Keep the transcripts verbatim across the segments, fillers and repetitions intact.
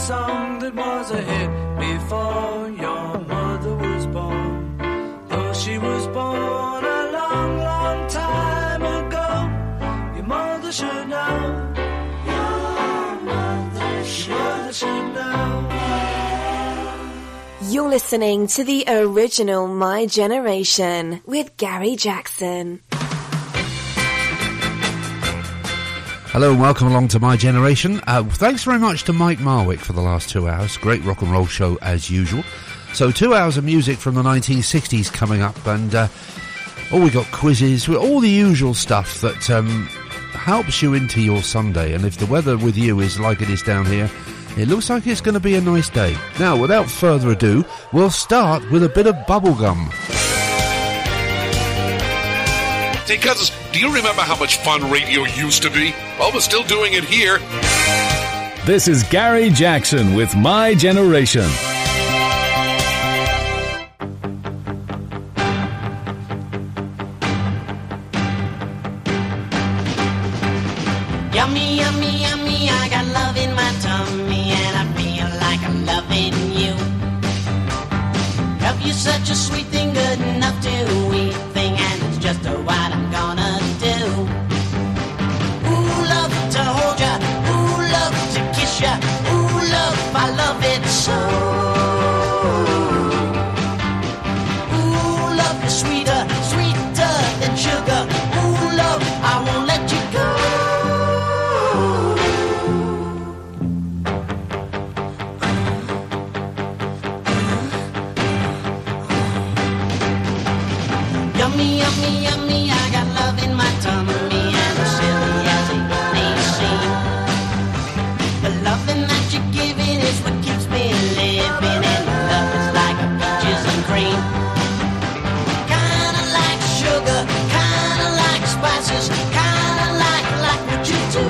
song that was a hit before your mother was born. Though she was born a long, long time ago, your mother should know. Your mother should, your mother should know. You're listening to the original My Generation with Gary Jackson. Hello and welcome along to My Generation. Uh, thanks very much to Mike Marwick for the last two hours. Great rock and roll show as usual. So two hours of music from the nineteen sixties coming up, and uh, oh, we got quizzes, all the usual stuff that um, helps you into your Sunday. And if the weather with you is like it is down here, it looks like it's going to be a nice day. Now, without further ado, we'll start with a bit of bubblegum. Hey, cousins, do you remember how much fun radio used to be? Well, we're still doing it here. This is Gary Jackson with My Generation. Yummy, yummy, yummy, I got love in my tummy and I feel like I'm loving you. Love you such a sweet thing, good enough to eat thing, and it's just a what I'm gonna do. Ooh, love to hold ya, ooh, love to kiss ya, ooh, love, I love it so. Ooh, love is sweeter, sweeter than sugar. Ooh, love, I won't let you go. Yummy, yummy, yummy, I got love in my tummy, and as silly as it may seem, the loving that you're giving is what keeps me living, and love is like a peaches and cream. Kinda like sugar, kinda like spices, kinda like, like what you do.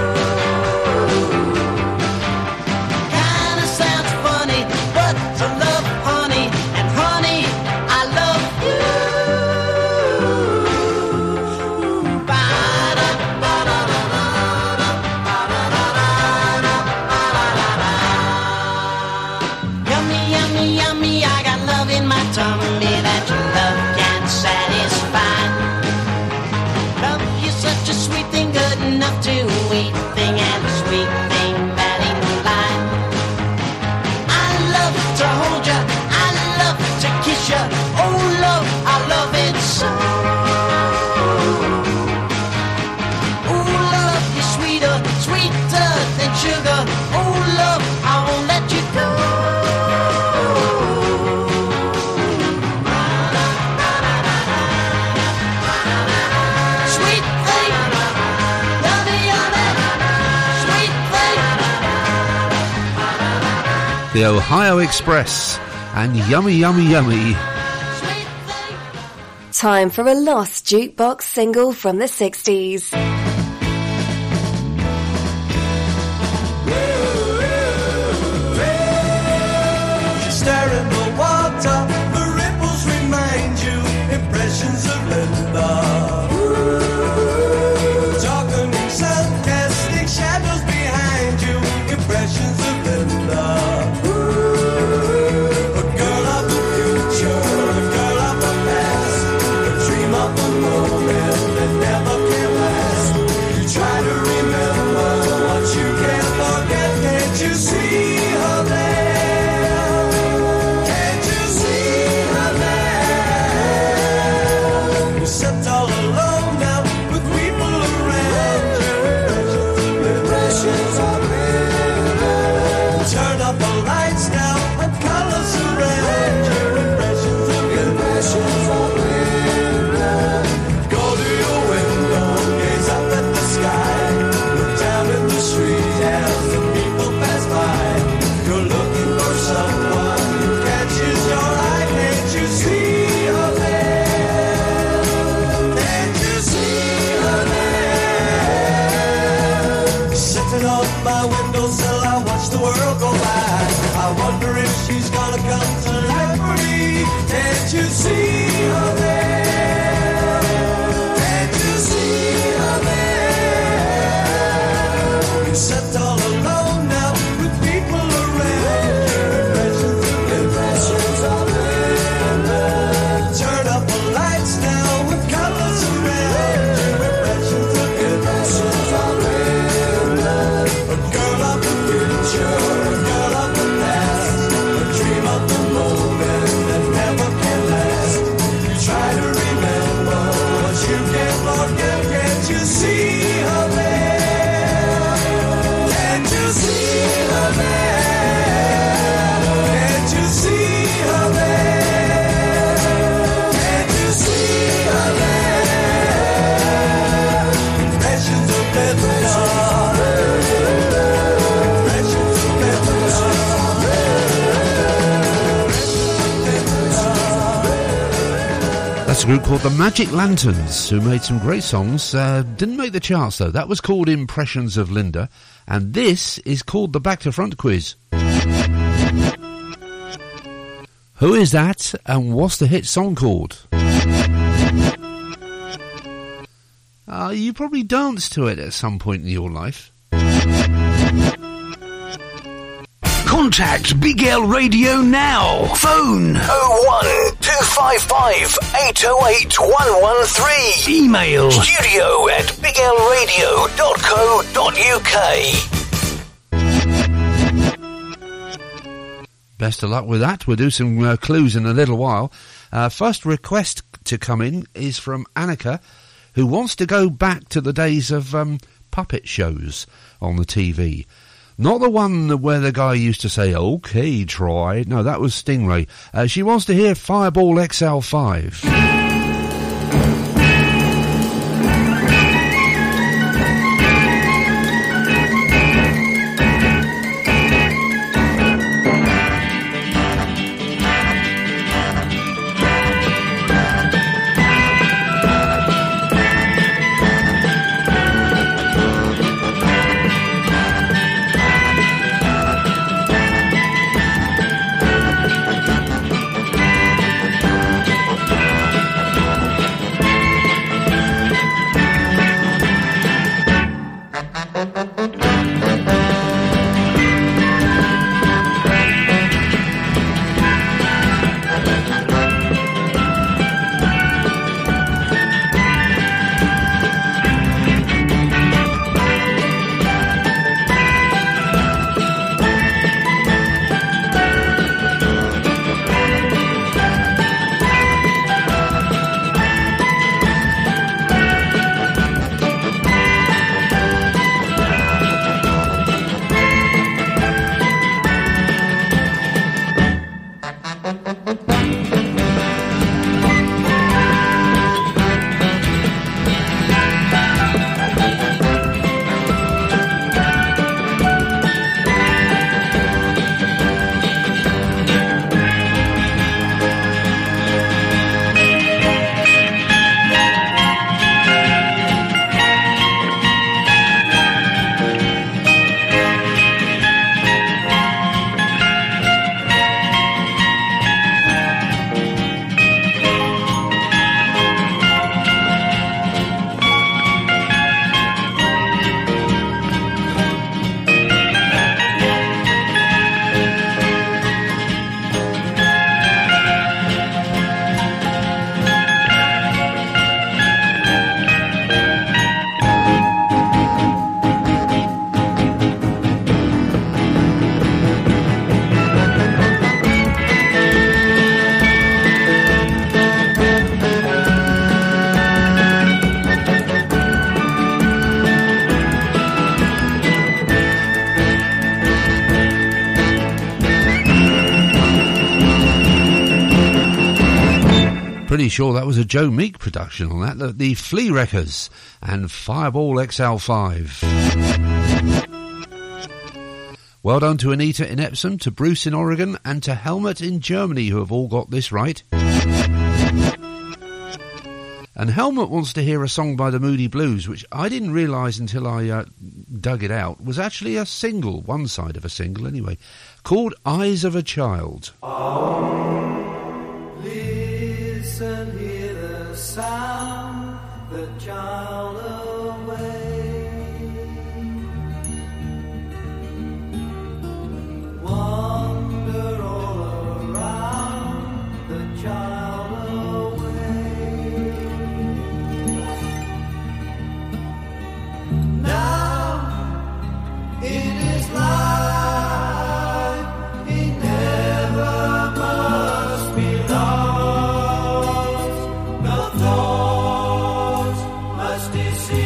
Kinda sounds funny, but to love honey, and honey, I love you. Tummy that your love can satisfy. Love you such a sweet thing, good enough to eat thing, and a sweet thing that ain't lie. I love to hold ya, I love to kiss ya. Oh love, I love it so. Oh love, you're sweeter, sweeter than sugar. Oh love, I won't let you go. The Ohio Express and Yummy Yummy Yummy. Time for a lost jukebox single from the sixties. Stare in the water, the ripples remind you, impressions of Linda. Darkening sun, casting shadows behind you, impressions of Linda. A girl of the future, a girl of the past, a dream of the moment that never can last. You try to remember what you can't forget, can't you see her there? Sit all alone now with people around you. Impressions of Linda. Turn up the lights now and colors around you. Impressions of impressions of Linda. Go to your window, gaze up at the sky, look down in the street as the people pass by. You're looking for someone who catches your eye. Can't you see her there? Sitting on my windowsill, I watch the world go by. I wonder if she's gonna come to life for me. Can't you see her there? Can't you see her there? You sit all alone now with people around. That's a group called the Magic Lanterns, who made some great songs. Uh, didn't make the charts, though. That was called Impressions of Linda. And this is called the Back to Front Quiz. Who is that, and what's the hit song called? Uh, you probably danced to it at some point in your life. Contact Big L Radio now. Phone oh one two five five eight oh eight one one three. Email studio at big l radio dot co dot u k. Best of luck with that. We'll do some uh, clues in a little while. Uh, first request to come in is from Annika, who wants to go back to the days of um, puppet shows on the T V. Not the one where the guy used to say, "Okay, try." No, that was Stingray. Uh, she wants to hear Fireball X L five. Pretty sure that was a Joe Meek production on that. The, the Flea Wreckers and Fireball X L five. Well done to Anita in Epsom, to Bruce in Oregon, and to Helmut in Germany, who have all got this right. And Helmut wants to hear a song by the Moody Blues, which I didn't realise until I uh, dug it out, was actually a single, one side of a single anyway, called Eyes of a Child. Listen, hear the sound, the child away. Wander all around, the child away. Now it is life, he never must be lost. No thoughts must deceive.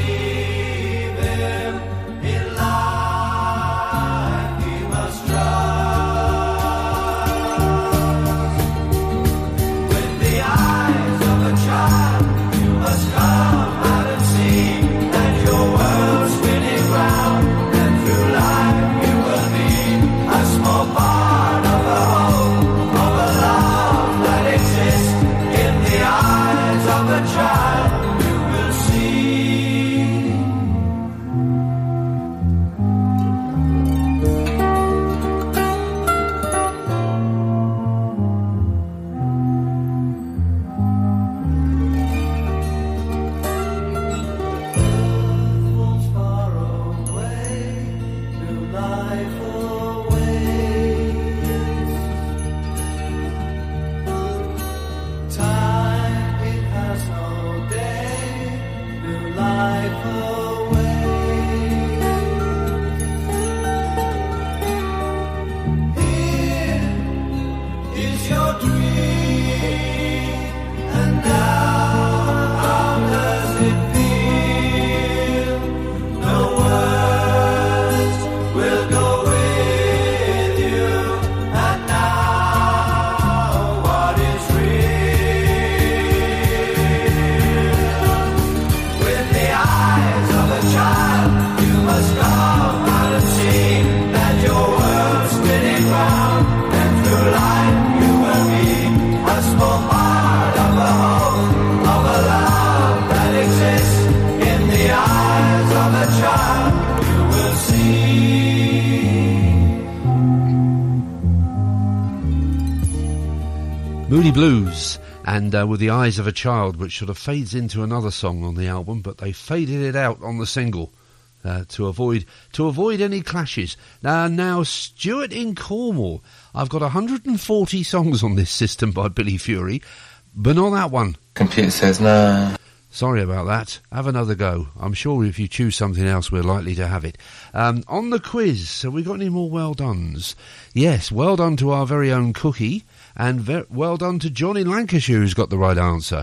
Moody Blues, and uh, With the Eyes of a Child, which sort of fades into another song on the album, but they faded it out on the single uh, to avoid to avoid any clashes. Now, now, Stuart in Cornwall. I've got one hundred forty songs on this system by Billy Fury, but not that one. Computer says no. Sorry about that. Have another go. I'm sure if you choose something else, we're likely to have it. Um, on the quiz, so we got any more well dones? Yes, well done to our very own Cookie, and ve- well done to John in Lancashire, who's got the right answer.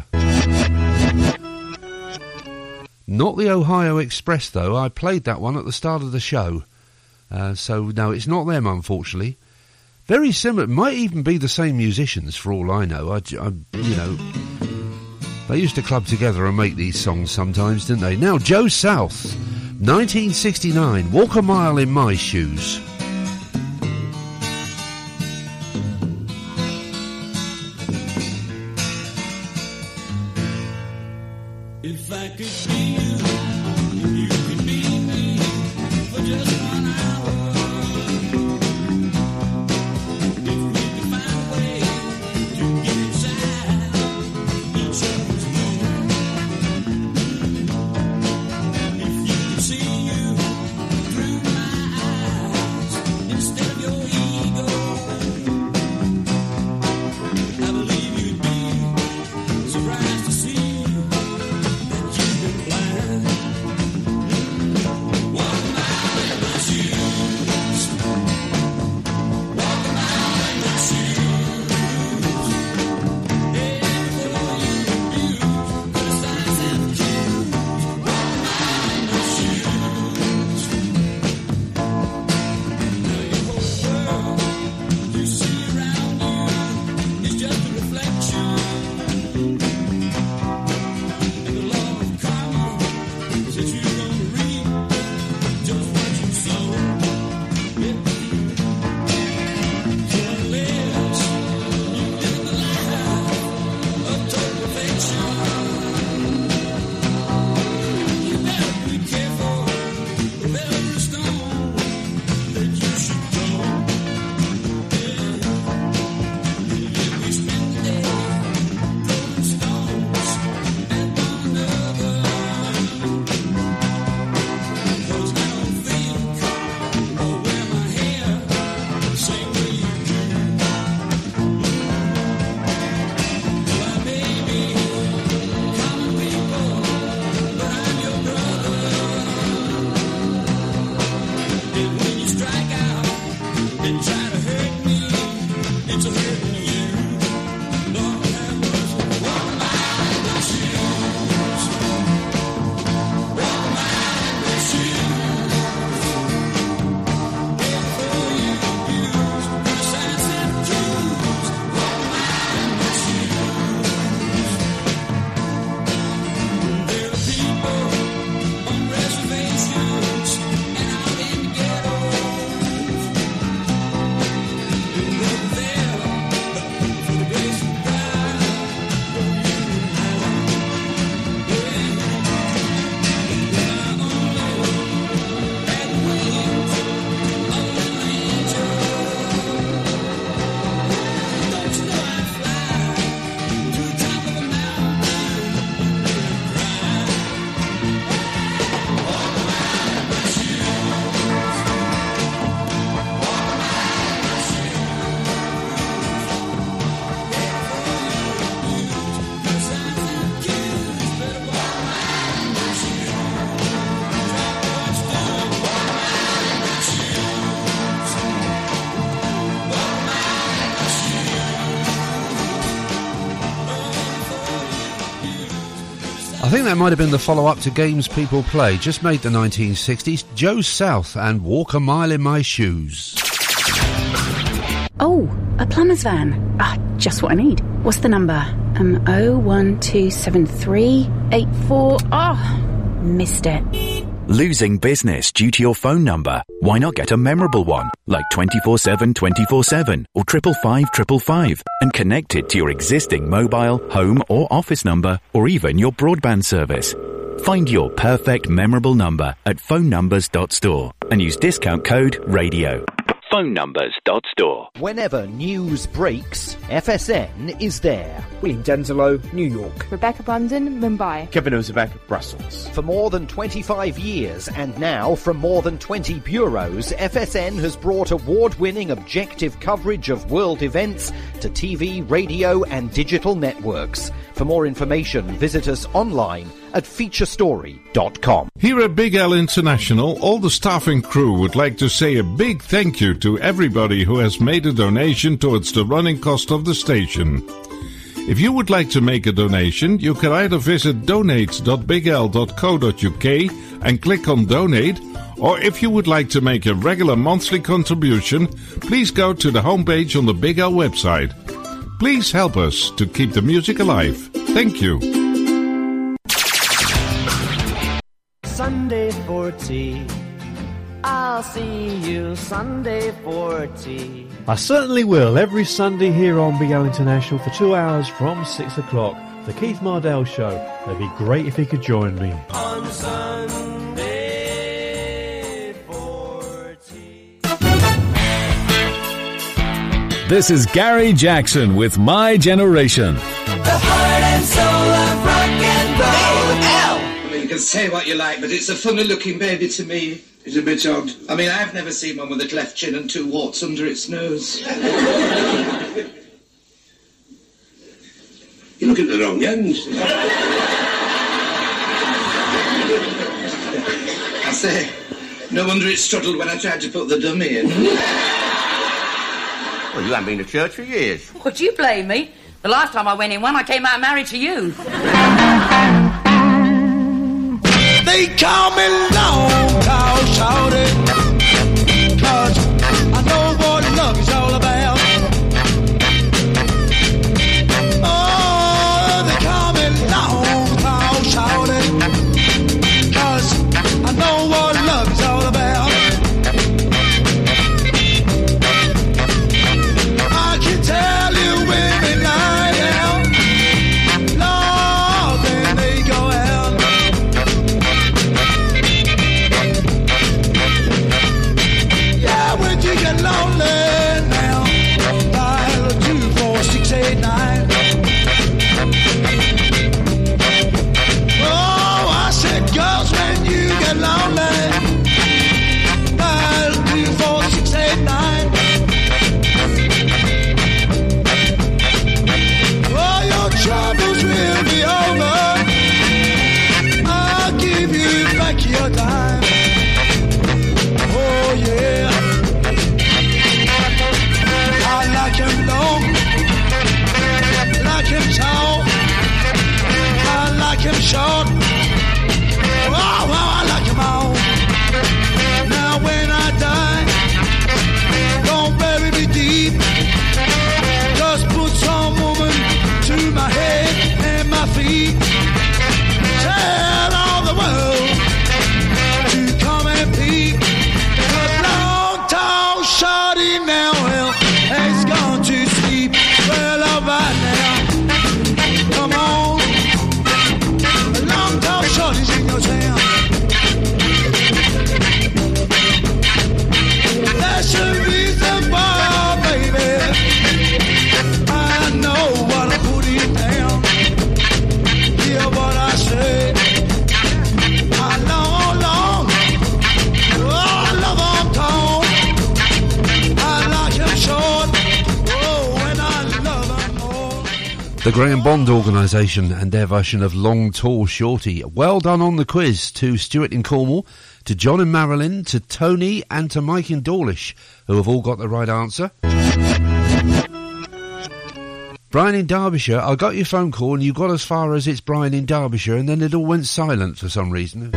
Not the Ohio Express, though. I played that one at the start of the show. Uh, so, no, it's not them, unfortunately. Very similar. Might even be the same musicians, for all I know. I, I you know... They used to club together and make these songs sometimes, didn't they? Now, Joe South, nineteen sixty-nine, Walk a Mile in My Shoes. If I could be you, if you could be me, for just one hour. If we could find a way to get inside each other's home. If you could see you through my eyes instead of your ego, I believe you'd be surprised to see I think that might have been the follow-up to Games People Play, just made the nineteen sixties. Joe South and Walk a Mile in My Shoes. Oh, a plumber's van. Ah, just what I need. What's the number? Um, oh one two seven three eight four. Oh, missed it. Losing business due to your phone number? Why not get a memorable one, like twenty-four seven twenty-four seven or triple five triple five, and connect it to your existing mobile, home or office number, or even your broadband service. Find your perfect memorable number at phone numbers dot store and use discount code RADIO. phone numbers dot store. Whenever news breaks, F S N is there. William Denzelo, New York. Rebecca Brandon, Mumbai. Kevin Ozebek, Brussels. For more than twenty-five years and now from more than twenty bureaus, F S N has brought award-winning objective coverage of world events to T V, radio and digital networks. For more information, visit us online at feature story dot com. Here at Big L International, all the staff and crew would like to say a big thank you to everybody who has made a donation towards the running cost of the station. If you would like to make a donation, you can either visit donate dot big l dot co dot u k and click on donate, or if you would like to make a regular monthly contribution, please go to the homepage on the Big L website. Please help us to keep the music alive. Thank you. Sunday for tea. I'll see you Sunday for tea. I certainly will, every Sunday here on Big L International for two hours from six o'clock. The Keith Mardell Show. It'd be great if he could join me. On Sunday for tea. This is Gary Jackson with My Generation. The heart and soul of rock and roll. L. I mean, you can say what you like, but it's a funny-looking baby to me. It's a bit odd. I mean, I've never seen one with a cleft chin and two warts under its nose. You look at the wrong end. I say, no wonder it struggled when I tried to put the dummy in. Well, you haven't been to church for years. What, do you blame me? The last time I went in one, I came out married to you. They call me long tall shorty, 'cause I know what love is all about. Oh, they call me long tall shorty, 'cause I know what love is all about. I can tell you women lie out, Lord, then they go out. Lonely now, dial two four six eight nine. Oh, I said, girls, when you get lonely, dial two four six eight nine. Oh, your troubles will be over. I'll give you back your time. Oh, yeah. I like him long, like him tall, I like him short, oh, oh, I like him all. Now when I die, don't bury me deep, just put some woman to my head and my feet. Tell all the world to come and peek, 'cause long, tall, shorty now, well, has gone to sleep. Well, all right now, come on. A long tall shorty's in your town. That's the reason why, baby, I know what I put it down. Hear what I say. I long, long, oh, I love on tall. I like him short. The Graham Bond Organisation and their version of Long Tall Shorty. Well done on the quiz to Stuart in Cornwall, to John in Marilyn, to Tony and to Mike in Dawlish, who have all got the right answer. Brian in Derbyshire, I got your phone call and you got as far as it's Brian in Derbyshire and then it all went silent for some reason.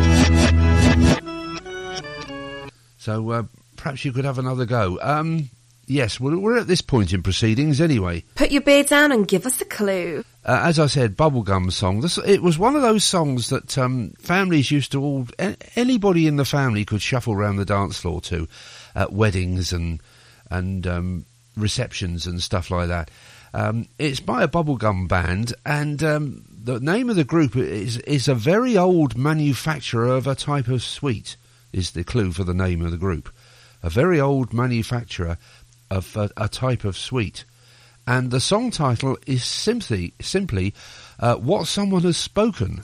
So uh, perhaps you could have another go. Um... Yes, well, we're at this point in proceedings anyway. Put your beer down and give us a clue. Uh, as I said, Bubblegum song. This, it was one of those songs that um, families used to all... Anybody in the family could shuffle around the dance floor to at weddings and and um, receptions and stuff like that. Um, it's by a Bubblegum band, and um, the name of the group is, is a very old manufacturer of a type of sweet, is the clue for the name of the group. A very old manufacturer of a, a type of sweet. and the song title is simply, simply uh, What Someone Has Spoken.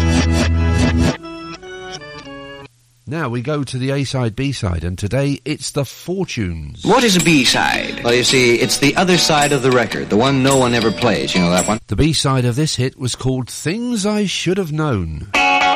Now we go to the A-side, B-side, and today it's the Fortunes. What is a B-side? Well, you see, it's the other side of the record, the one no one ever plays, you know that one? The B-side of this hit was called Things I Should Have Known.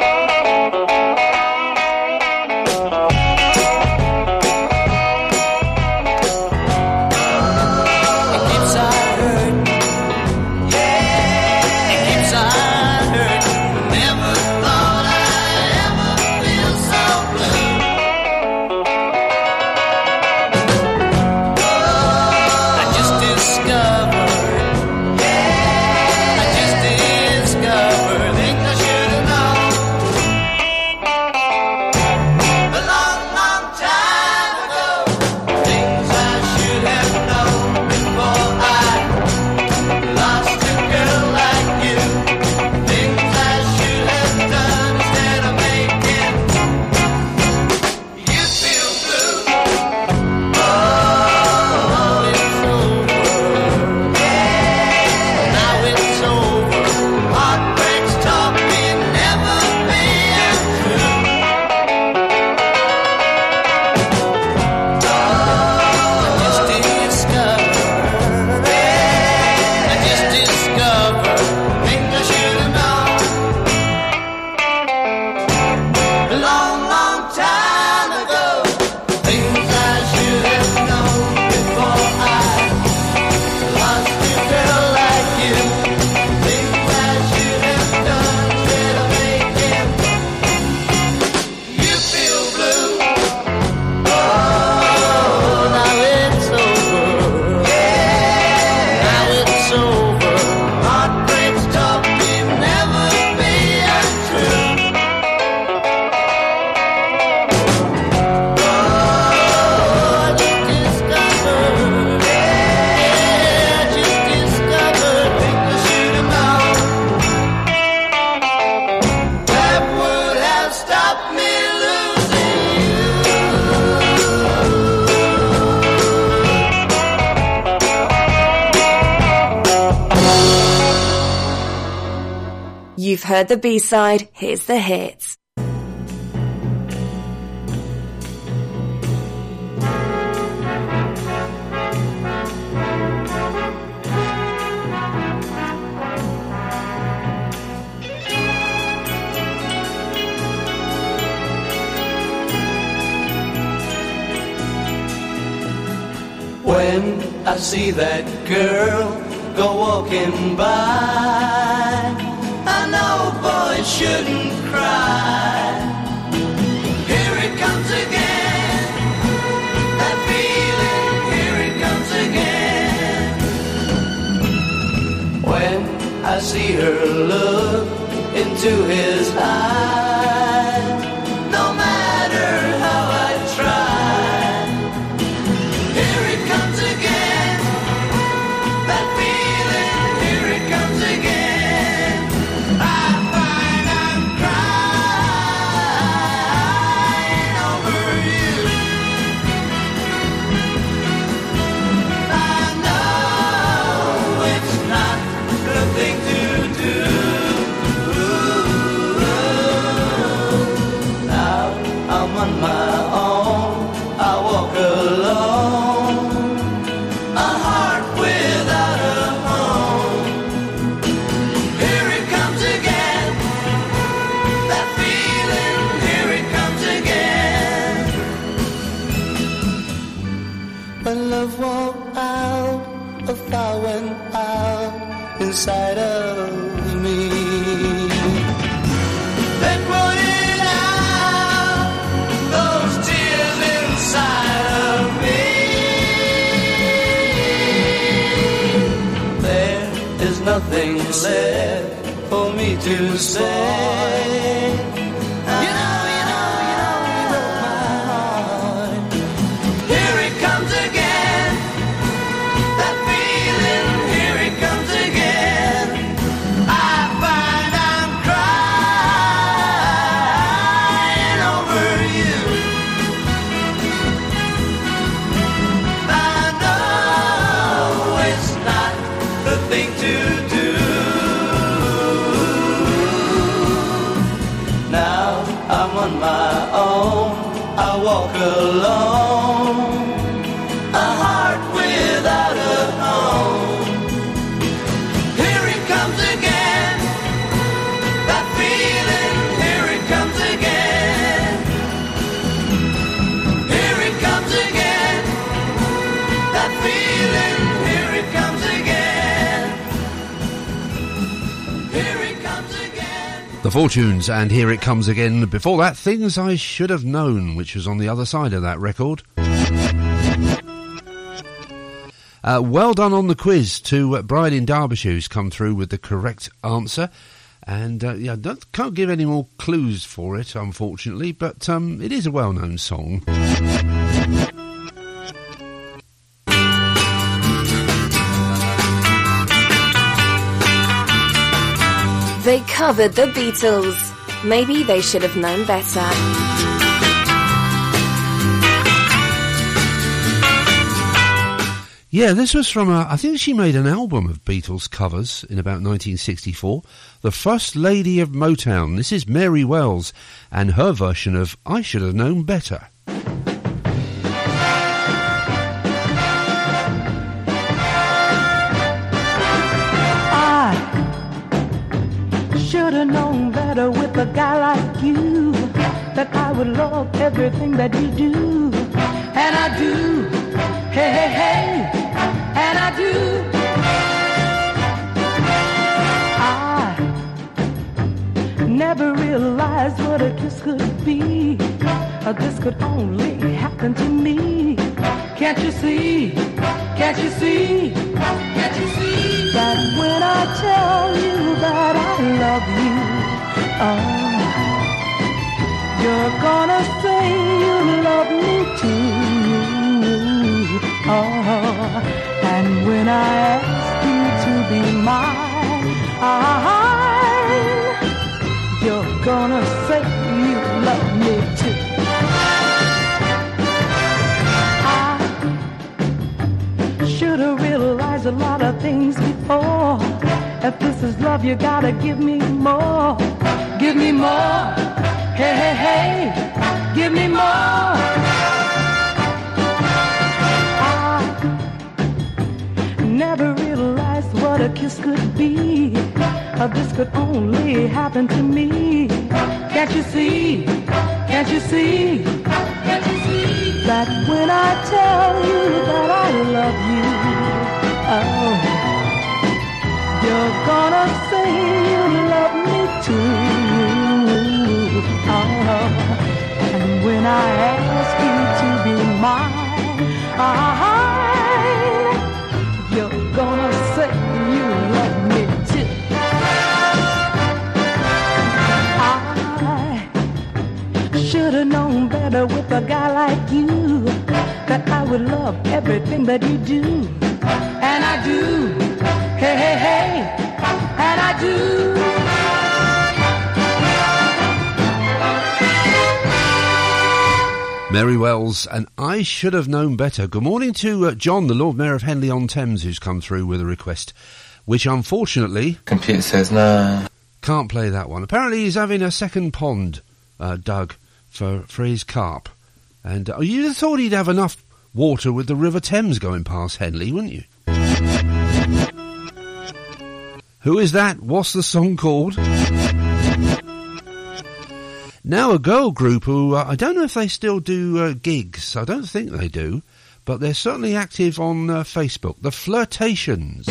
You've heard the B-side, here's the hits. When I see that girl go walking by, I know boys shouldn't cry. Here it comes again, that feeling, here it comes again. When I see her look into his eyes, no matter how I try, here it comes again, that feeling, here it comes again. Inside of me, they put it out, those tears inside of me. There is nothing left for me to say. You know, you know, you know, you broke my heart. Here it comes again, that feeling, here it comes again. Not The Fortunes, and Here It Comes Again. Before that, Things I Should Have Known, which was on the other side of that record. Uh, well done on the quiz to uh, Brian in Derbyshire, who's come through with the correct answer. And uh, yeah, don't, can't give any more clues for it, unfortunately, but um, it is a well-known song. They covered the Beatles. Maybe they should have known better. Yeah, this was from, a, I think she made an album of Beatles covers in about nineteen sixty-four. The First Lady of Motown. This is Mary Wells and her version of I Should Have Known Better. Should have known better with a guy like you, that I would love everything that you do. And I do, hey, hey, hey, and I do. I never realized what a kiss could be. Uh, this could only happen to me. Can't you see, can't you see, can't you see that when I tell you that I love you, oh, you're gonna say you love me too, oh, and when I ask you to be mine, you're gonna say you love me too. Should've realized a lot of things before. If this is love, you gotta give me more. Give me more. Hey, hey, hey. Give me more. I never realized what a kiss could be. Uh, this could only happen to me. Can't you see? Can't you see? Can't you see that when I tell you that I love you, oh, you're gonna say you love me too, oh, and when I ask you to be mine, you're gonna say you love me too. I should have known better with a guy like you, that I would love everything that you do. And I do, hey, hey, hey, and I do. Mary Wells, and I Should Have Known Better. Good morning to uh, John, the Lord Mayor of Henley-on-Thames, who's come through with a request, which unfortunately... Computer says no. Can't play that one. Apparently he's having a second pond uh, dug for, for his carp. And uh, you'd have thought he'd have enough water with the River Thames going past Henley, wouldn't you? Who is that? What's the song called? Now a girl group who, uh, I don't know if they still do uh, gigs, I don't think they do, but they're certainly active on uh, Facebook, The Flirtations.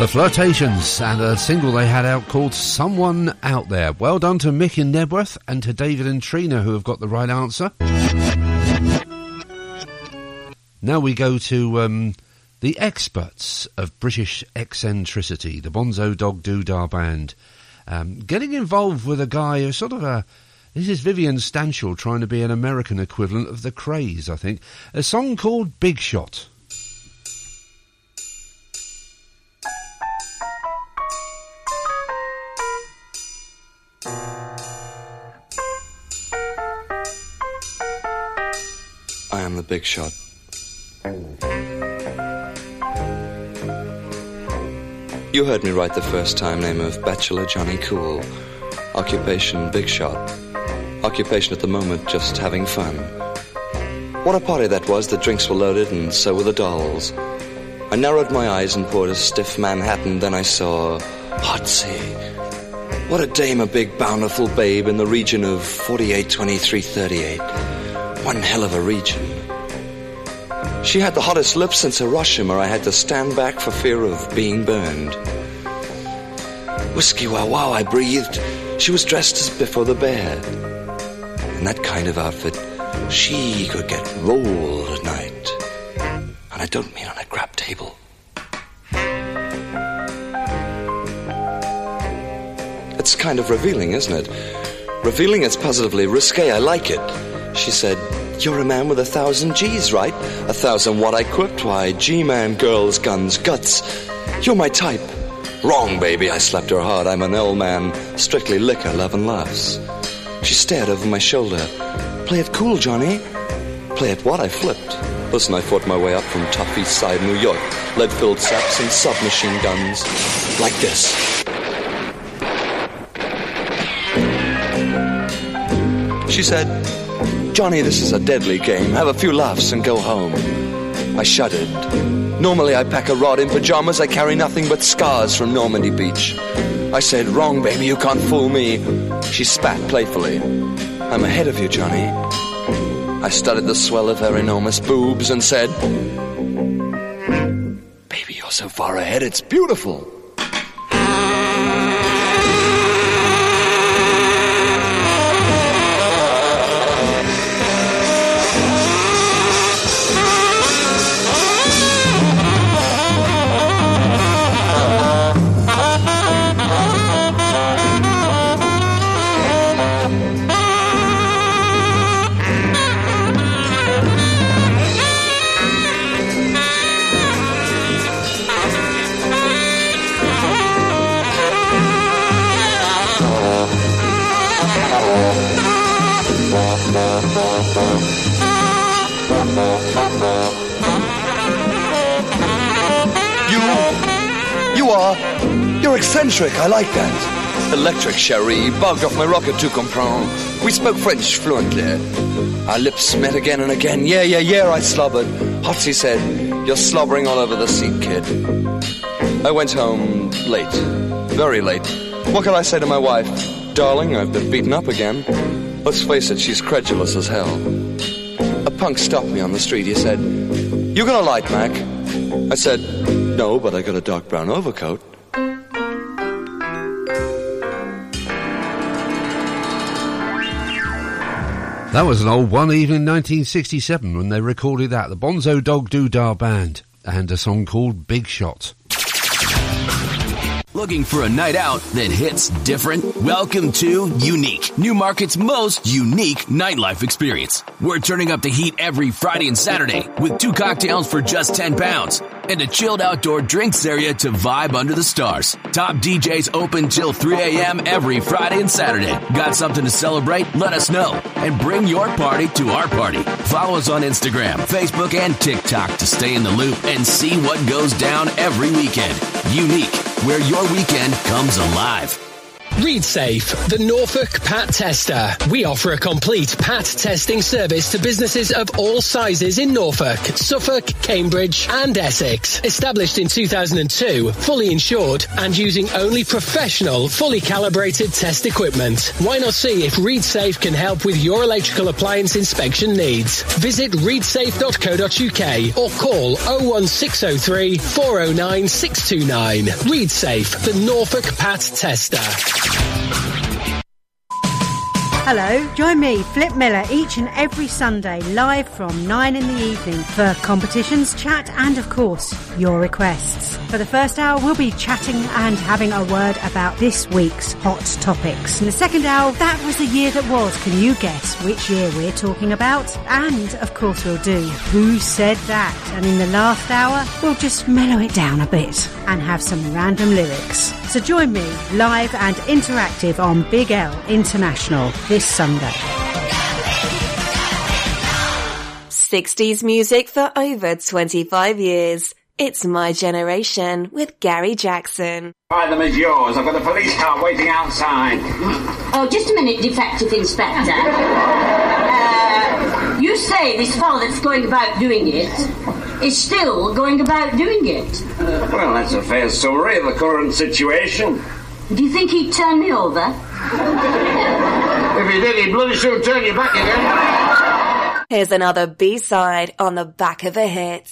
The Flirtations, and a single they had out called Someone Out There. Well done to Mick in Nebworth and to David and Trina, who have got the right answer. Now we go to um, the experts of British eccentricity, the Bonzo Dog Doodah Band. Um, getting involved with a guy who's sort of a... This is Vivian Stanshall trying to be an American equivalent of The Craze, I think. A song called Big Shot. I am the Big Shot. You heard me right the first time, name of Bachelor Johnny Cool. Occupation Big Shot. Occupation at the moment, just having fun. What a party that was, the drinks were loaded and so were the dolls. I narrowed my eyes and poured a stiff Manhattan, then I saw Hotsy. What a dame, a big bountiful babe in the region of forty-eight, twenty-three, thirty-eight. One hell of a region. She had the hottest lips since Hiroshima. I had to stand back for fear of being burned. Whiskey wow wow, I breathed. She was dressed as Biffo the Bear. In that kind of outfit, she could get rolled at night. And I don't mean on a crap table. It's kind of revealing, isn't it? Revealing, it's positively risque. I like it. She said, "You're a man with a thousand G's, right? A thousand what I quipped? Why, G-man, girls, guns, guts. You're my type." Wrong, baby, I slapped her hard. I'm an L-man, strictly liquor, love and laughs. She stared over my shoulder. "Play it cool, Johnny." "Play it what?" I flipped. Listen, I fought my way up from tough east side New York. Lead-filled saps and submachine guns. Like this. She said, "Johnny, this is a deadly game. Have a few laughs and go home." I shuddered. Normally I pack a rod in pajamas. I carry nothing but scars from Normandy Beach. I said, "Wrong, baby, you can't fool me." She spat playfully. "I'm ahead of you, Johnny." I studied the swell of her enormous boobs and said, "Baby, you're so far ahead, it's beautiful." You, you are, you're eccentric, I like that. Electric, chérie, bugged off my rocket to comprendre. We spoke French fluently. Our lips met again and again. Yeah, yeah, yeah, I slobbered. Hotsy said, "You're slobbering all over the seat, kid." I went home late, very late. What could I say to my wife? "Darling, I've been beaten up again." Let's face it, she's credulous as hell. A punk stopped me on the street. He said, "You got a light, Mac?" I said, "No, but I got a dark brown overcoat." That was an old one, even in nineteen sixty-seven, when they recorded that. The Bonzo Dog Doodah Band, and a song called Big Shot. Looking for a night out that hits different? Welcome to Unique, Newmarket's most unique nightlife experience. We're turning up the heat every Friday and Saturday with two cocktails for just ten pounds and a chilled outdoor drinks area to vibe under the stars. Top D Js open till three a.m. every Friday and Saturday. Got something to celebrate? Let us know and bring your party to our party. Follow us on Instagram, Facebook, and TikTok to stay in the loop and see what goes down every weekend. Unique, where your weekend comes alive. ReadSafe, the Norfolk Pat Tester. We offer a complete Pat testing service to businesses of all sizes in Norfolk, Suffolk, Cambridge and Essex. Established in two thousand two, fully insured and using only professional, fully calibrated test equipment. Why not see if ReadSafe can help with your electrical appliance inspection needs? Visit read safe dot co dot uk or call oh one six oh three, four oh nine, six two nine. ReadSafe, the Norfolk Pat Tester. Hello, join me, Flip Miller, each and every Sunday, live from nine in the evening for competitions, chat and, of course, your requests. For the first hour, we'll be chatting and having a word about this week's hot topics. In the second hour, that was the year that was. Can you guess which year we're talking about? And, of course, we'll do Who Said That? And in the last hour, we'll just mellow it down a bit and have some random lyrics. So join me, live and interactive on Big L International this Sunday. sixties music for over twenty-five years. It's My Generation with Gary Jackson. Hi, them is yours. I've got a police car waiting outside. Oh, just a minute, Detective Inspector. uh, you say this fellow that's going about doing it is still going about doing it? Uh, well, that's a fair summary of the current situation. Do you think he'd turn me over? If he did, he'd bloody soon turn you back again. Here's another B-side on the back of a hit.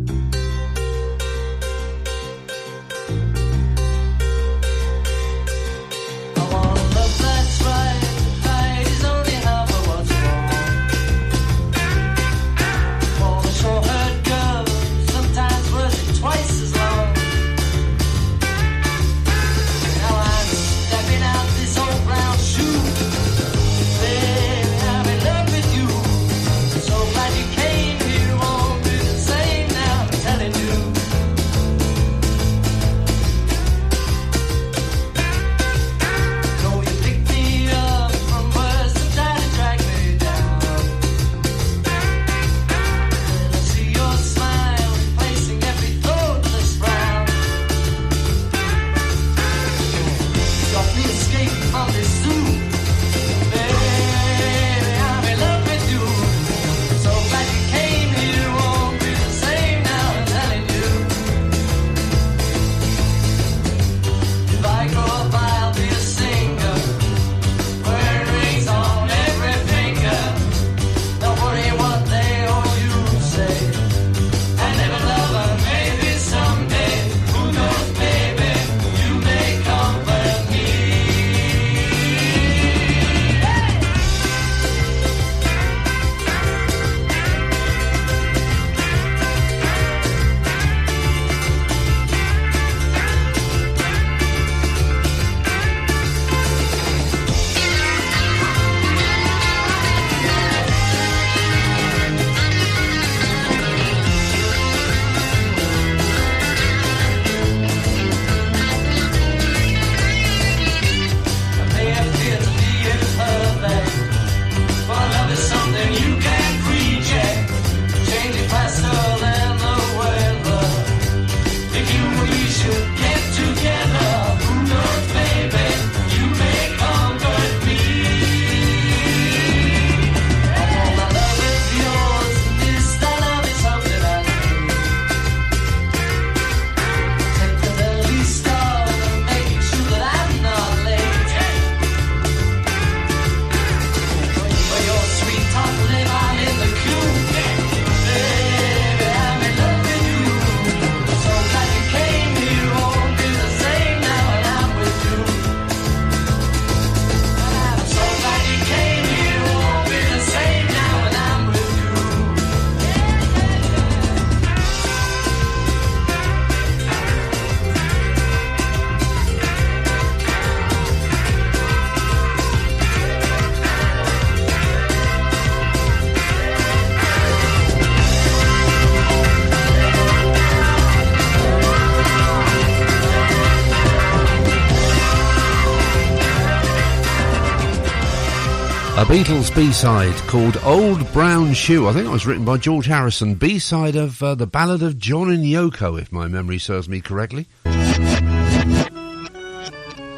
A Beatles B-side called Old Brown Shoe. I think it was written by George Harrison. B-side of uh, the Ballad of John and Yoko, if my memory serves me correctly.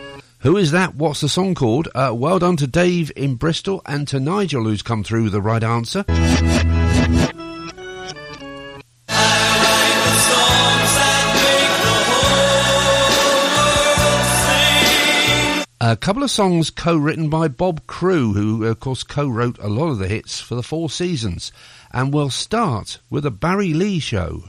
Who is that? What's the song called? Uh, well done to Dave in Bristol and to Nigel, who's come through with the right answer. A couple of songs co-written by Bob Crew, who, of course, co-wrote a lot of the hits for the Four Seasons. And we'll start with a Barry Lee show.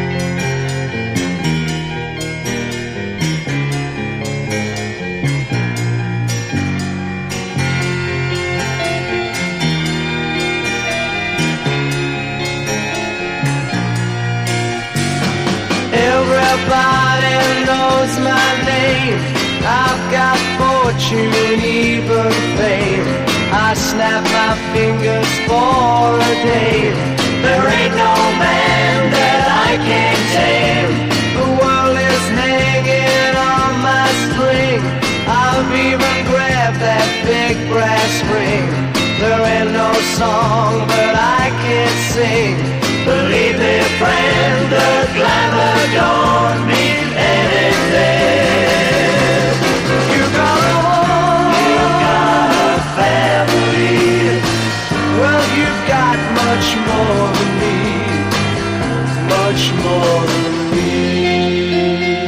Everybody knows my name. I've got fortune, even fame. I snap my fingers for a day. There ain't no man that I can't tame. The world is hanging on my string. I've even grabbed that big brass ring. There ain't no song that I can't sing. Believe me, friend, the glamour don't mean anything. You got a home, you got a family. Well, you've got much more than me, much more than me.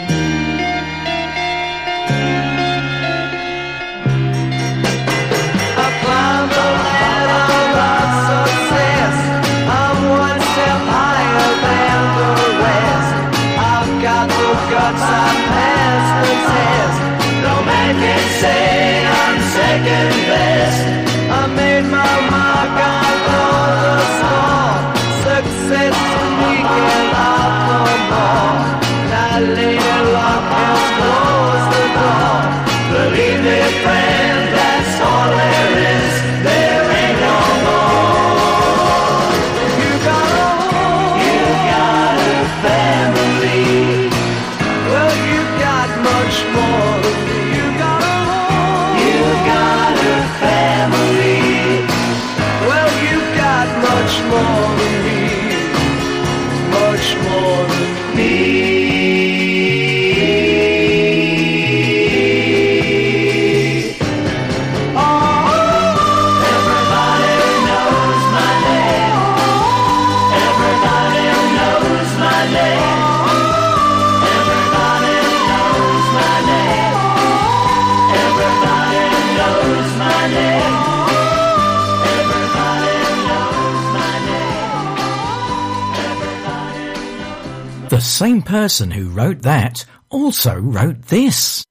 I climbed the ladder of success. I'm one step higher than the rest. I've got the guts, I passed the test. No man can say I'm second best. I made my mark on the score. Success to me and out no more. Now later luck has closed the door. Believe me, friend, that's all there is. There ain't no more. You got a home, you got a family. Well, you got much more than me. You got a home, you got a family. Well, you got much more than me, much more than me. The same person who wrote that also wrote this.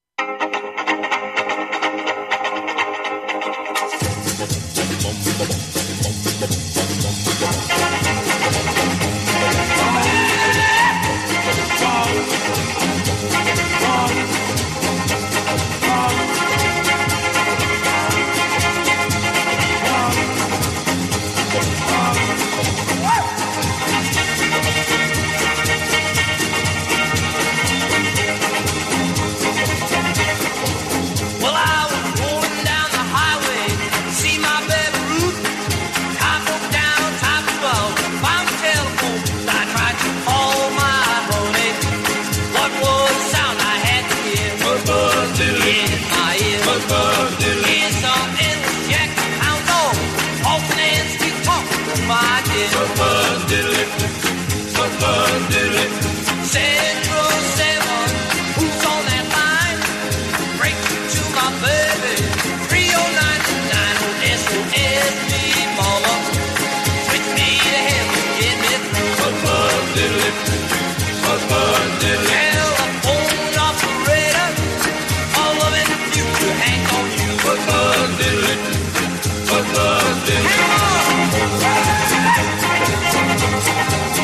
Hey!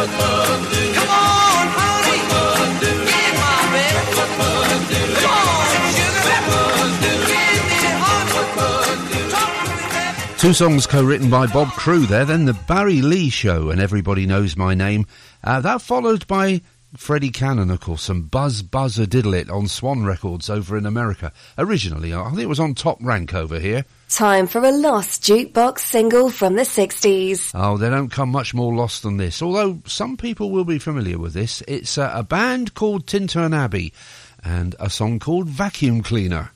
Come on, honey, get my baby. Come on, sugar, give me heart. Talk to me, baby. Two songs co-written by Bob Crew there, then the Barry Lee Show and Everybody Knows My Name. Uh, that followed by Freddie Cannon, of course, and Buzz Buzzer Diddle It on Swan Records over in America. Originally, I think it was on Top Rank over here. Time for a lost jukebox single from the sixties. Oh, they don't come much more lost than this, although some people will be familiar with this. It's uh, a band called Tintern Abbey and a song called Vacuum Cleaner.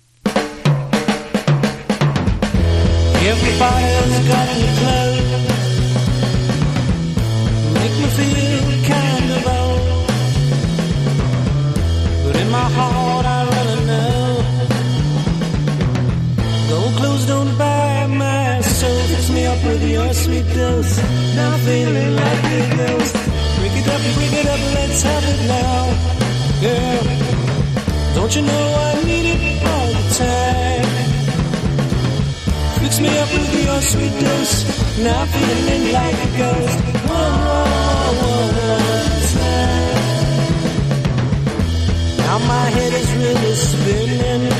Everybody's got any clothes. Make me feel kind of old. But in my heart I really know gold clothes don't buy my soul. Fix me up with your sweet dose. Now I'm feeling like a ghost. Break it up, break it up, let's have it now. Girl, don't you know I need it all the time? Fix me up with your sweet dose. Now I'm feeling like a ghost. Whoa, whoa, whoa, time. Now my head is really spinning.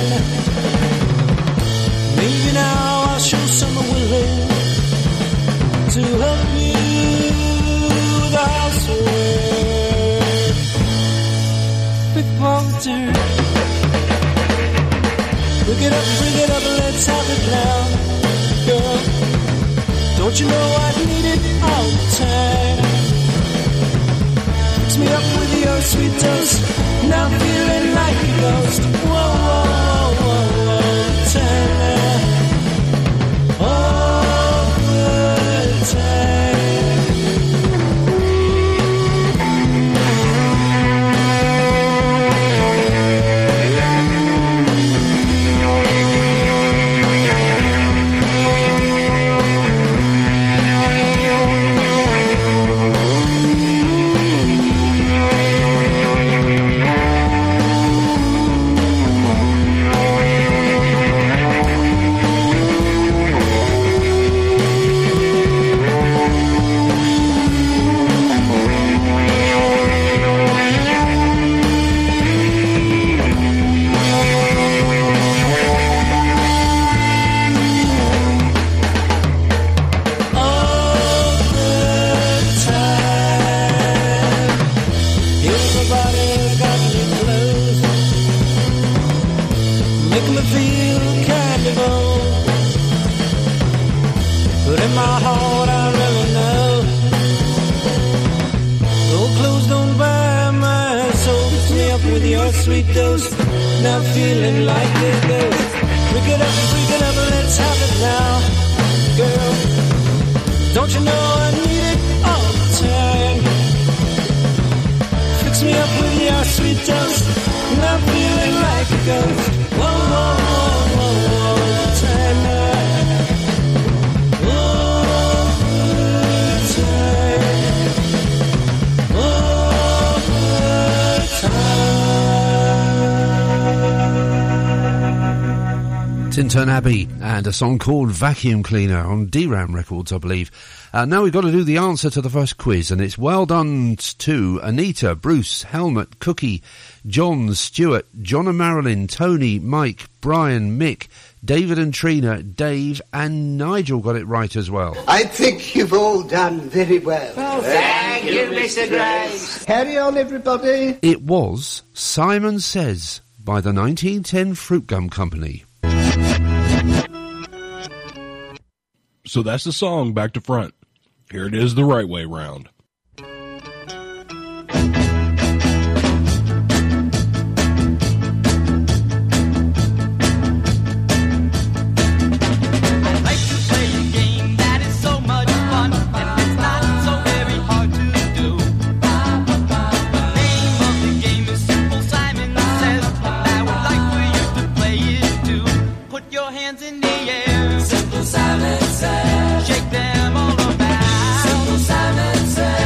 Maybe now I'll show some willing to help you with the housework. Big Walter, bring it up, bring it up, let's have it now. Girl, don't you know I need it all the time? Fix me up with your sweet dose. Now I'm feeling like a ghost. Whoa, whoa, whoa, whoa, time. All the time. Tintern Abbey and a song called Vacuum Cleaner on D RAM Records, I believe. Uh, now we've got to do the answer to the first quiz, and it's well done to Anita, Bruce, Helmut, Cookie, John, Stuart, John and Marilyn, Tony, Mike, Brian, Mick, David and Trina, Dave, and Nigel got it right as well. I think you've all done very well. Well, thank you, Mister Grace. Carry on, everybody. It was Simon Says by the nineteen ten Fruit Gum Company. So that's the song back to front. Here it is the right way round. Simon Says, shake them all about. Simple Simon Says.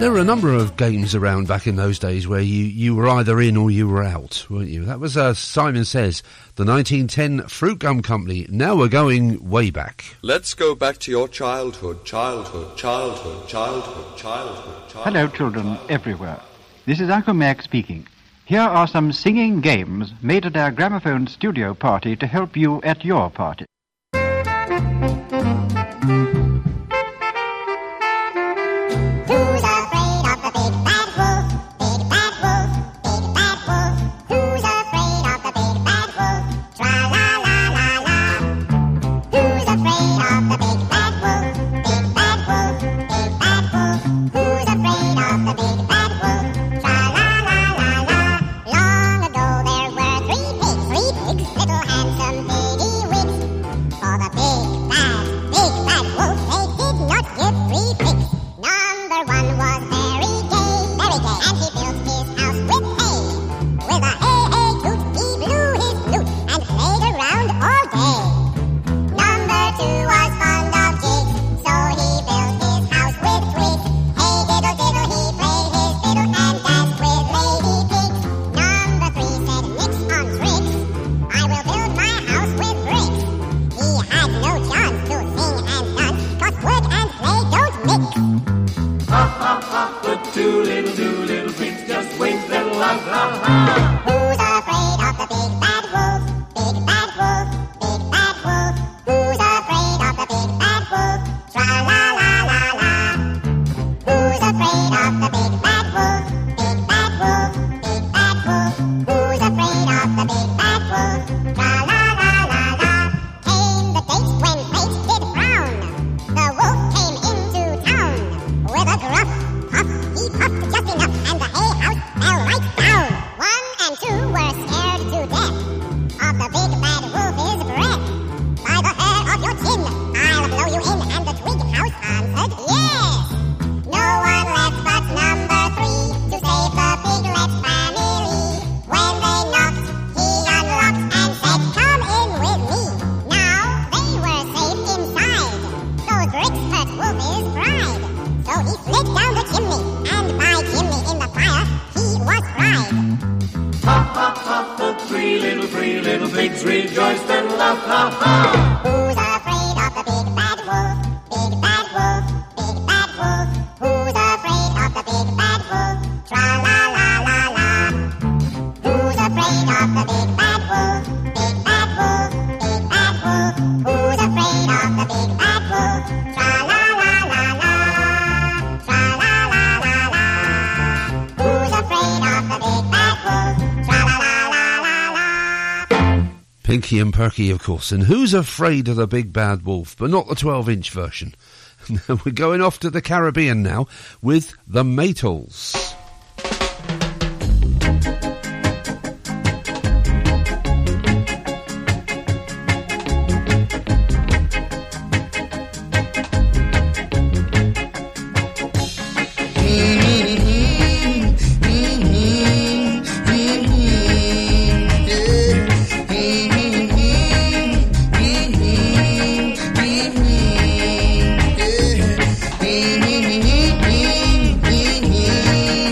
there were a number of games around back in those days where you, you were either in or you were out, weren't you? That was uh, Simon Says, the nineteen ten Fruit Gum Company. Now we're going way back. Let's go back to your childhood, childhood, childhood, childhood, childhood, childhood. Hello, children everywhere. This is Uncle Mac speaking. Here are some singing games made at our gramophone studio party to help you at your party. Pinky and Perky, of course, and Who's Afraid of the Big Bad Wolf, but not the twelve-inch version. We're going off to the Caribbean now with the Maytals. Mm-hmm.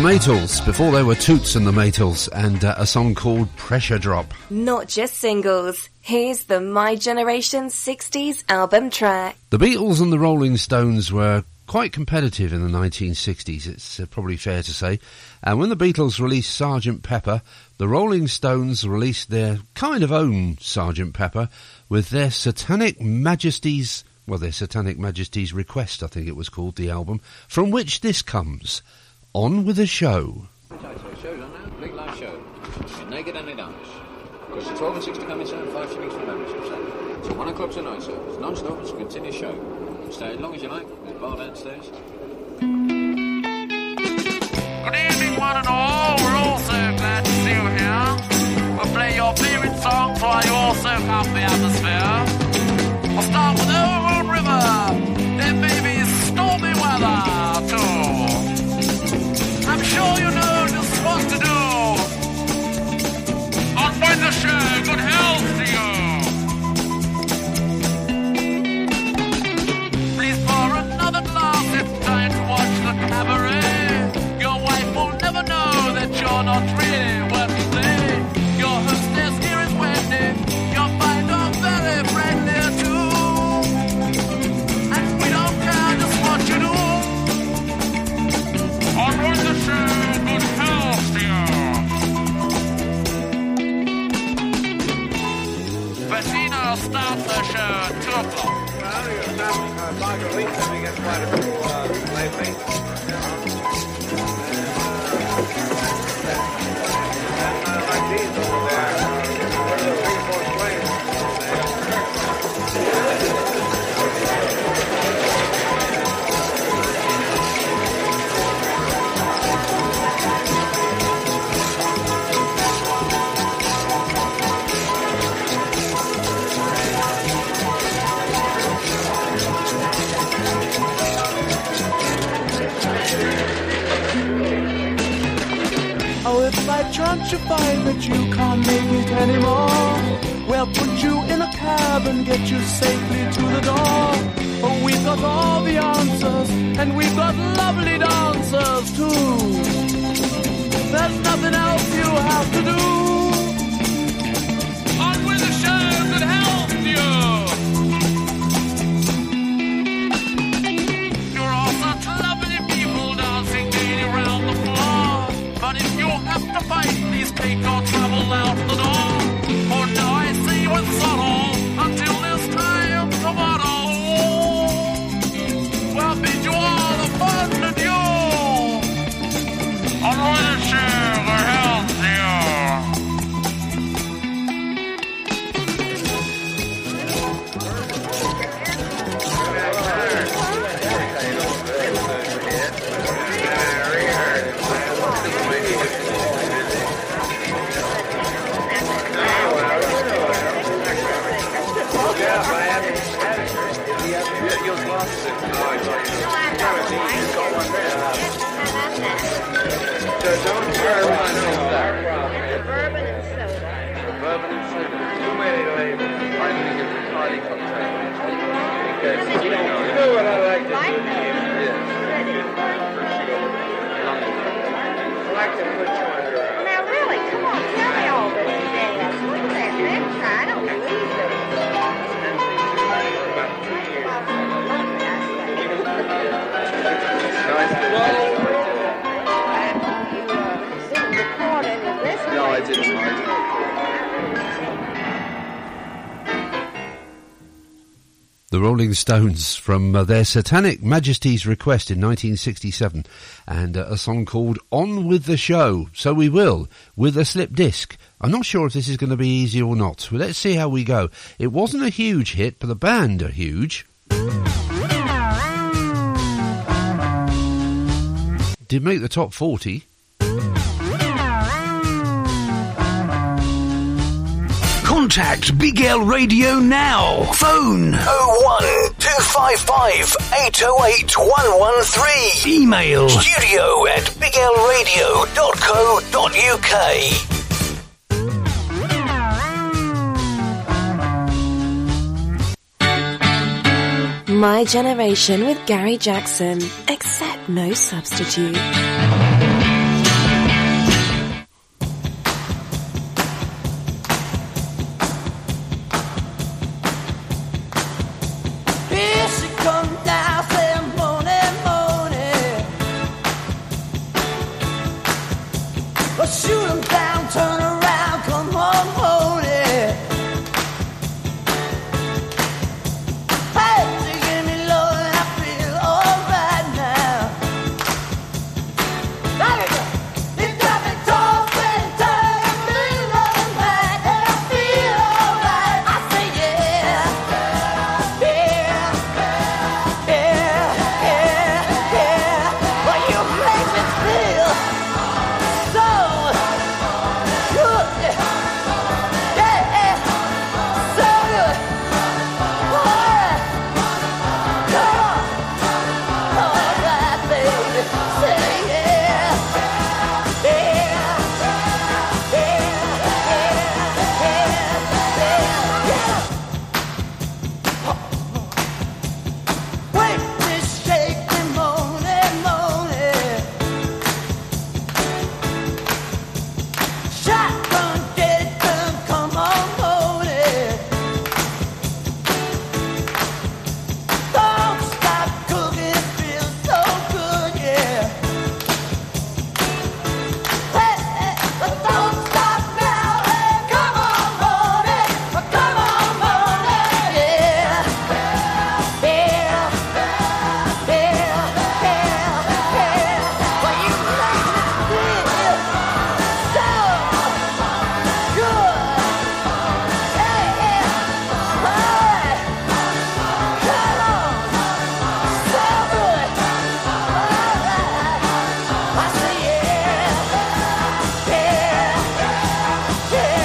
Maytals, before they were Toots and the Maytals, and uh, a song called Pressure Drop. Not just singles. Here's the My Generation sixties album track. The Beatles and the Rolling Stones were quite competitive in the nineteen sixties, it's uh, probably fair to say. And when the Beatles released Sergeant Pepper, the Rolling Stones released their kind of own Sergeant Pepper with their Satanic Majesty's, well, their Satanic Majesty's Request, I think it was called, the album, from which this comes. On with the show. Show's on now, big live show. You're naked and they dance. Costs you twelve and six to come inside and five shillings for membership, sir. So one o'clock tonight, sir. It's non-stop, it's a continuous show. Stay as long as you like. There's a bar downstairs. Good evening, one and all. We're all so glad to see you here. We'll play your favourite songs while you all soak up the atmosphere. I'll start with Old River. Then maybe stormy weather, too. I'm sure you know just what to do. On with the show, good health to you. Please pour another glass, it's time to watch the cabaret. Your wife will never know that you're not really what you say. Your hostess here is Wendy, you'll find her very friendly too. And we don't care just what you do. On with the show, good health to you. Bettina starts the show at two o'clock. Well, you're stopping uh, Margarita, we get quite a few uh, lately. And uh, like these over there, uh, there are three, four planes. Oh, if by chance you find that you can't make it anymore, we'll put you in a cab and get you safely to the door. Oh, we've got all the answers, and we've got lovely dancers too. There's nothing else you have to do. On with the show that helps you. You're all such lovely people dancing gaily around the floor. But if you have to fight, please take your trouble out the door. For now I say with sorrow, until this time tomorrow, we'll bid you all a fond adieu. On with the show that helps you. Now really, come on, tell me all this today. Look at that picture, I don't believe No, I didn't. The Rolling Stones from uh, their Satanic Majesty's Request in nineteen sixty-seven, and uh, a song called On With The Show. So we will, with a slip disc. I'm not sure if this is going to be easy or not, but let's see how we go. It wasn't a huge hit, but the band are huge. Did make the top forty. Contact Big L Radio now. Phone oh one two five five eight oh eight one one three. Email studio at big l radio dot co dot u k. My Generation with Gary Jackson, except no substitute. Well, shoot 'em down, turn around, come home, hold it. Hey, you give me love and I feel alright now. There you go. You got me talking, turning, feeling right, and I feel alright. I say yeah, yeah, yeah, yeah, yeah. Well, you make me feel so good, yeah, so good. Alright, come on, alright, baby, say yeah, yeah, yeah, yeah, yeah, yeah. Wake me, shake me, moan it, moan it. Shotgun, get it done, come on, hold it. Don't stop cooking, it feels so good, yeah. Hey, hey, but don't stop now, hey, come on, hold it, come on, hold it, yeah. Yeah, yeah, yeah, yeah. Well, you make me feel so good. Hey, yeah, alright, come on, so good. Alright, I say yeah, yeah, yeah,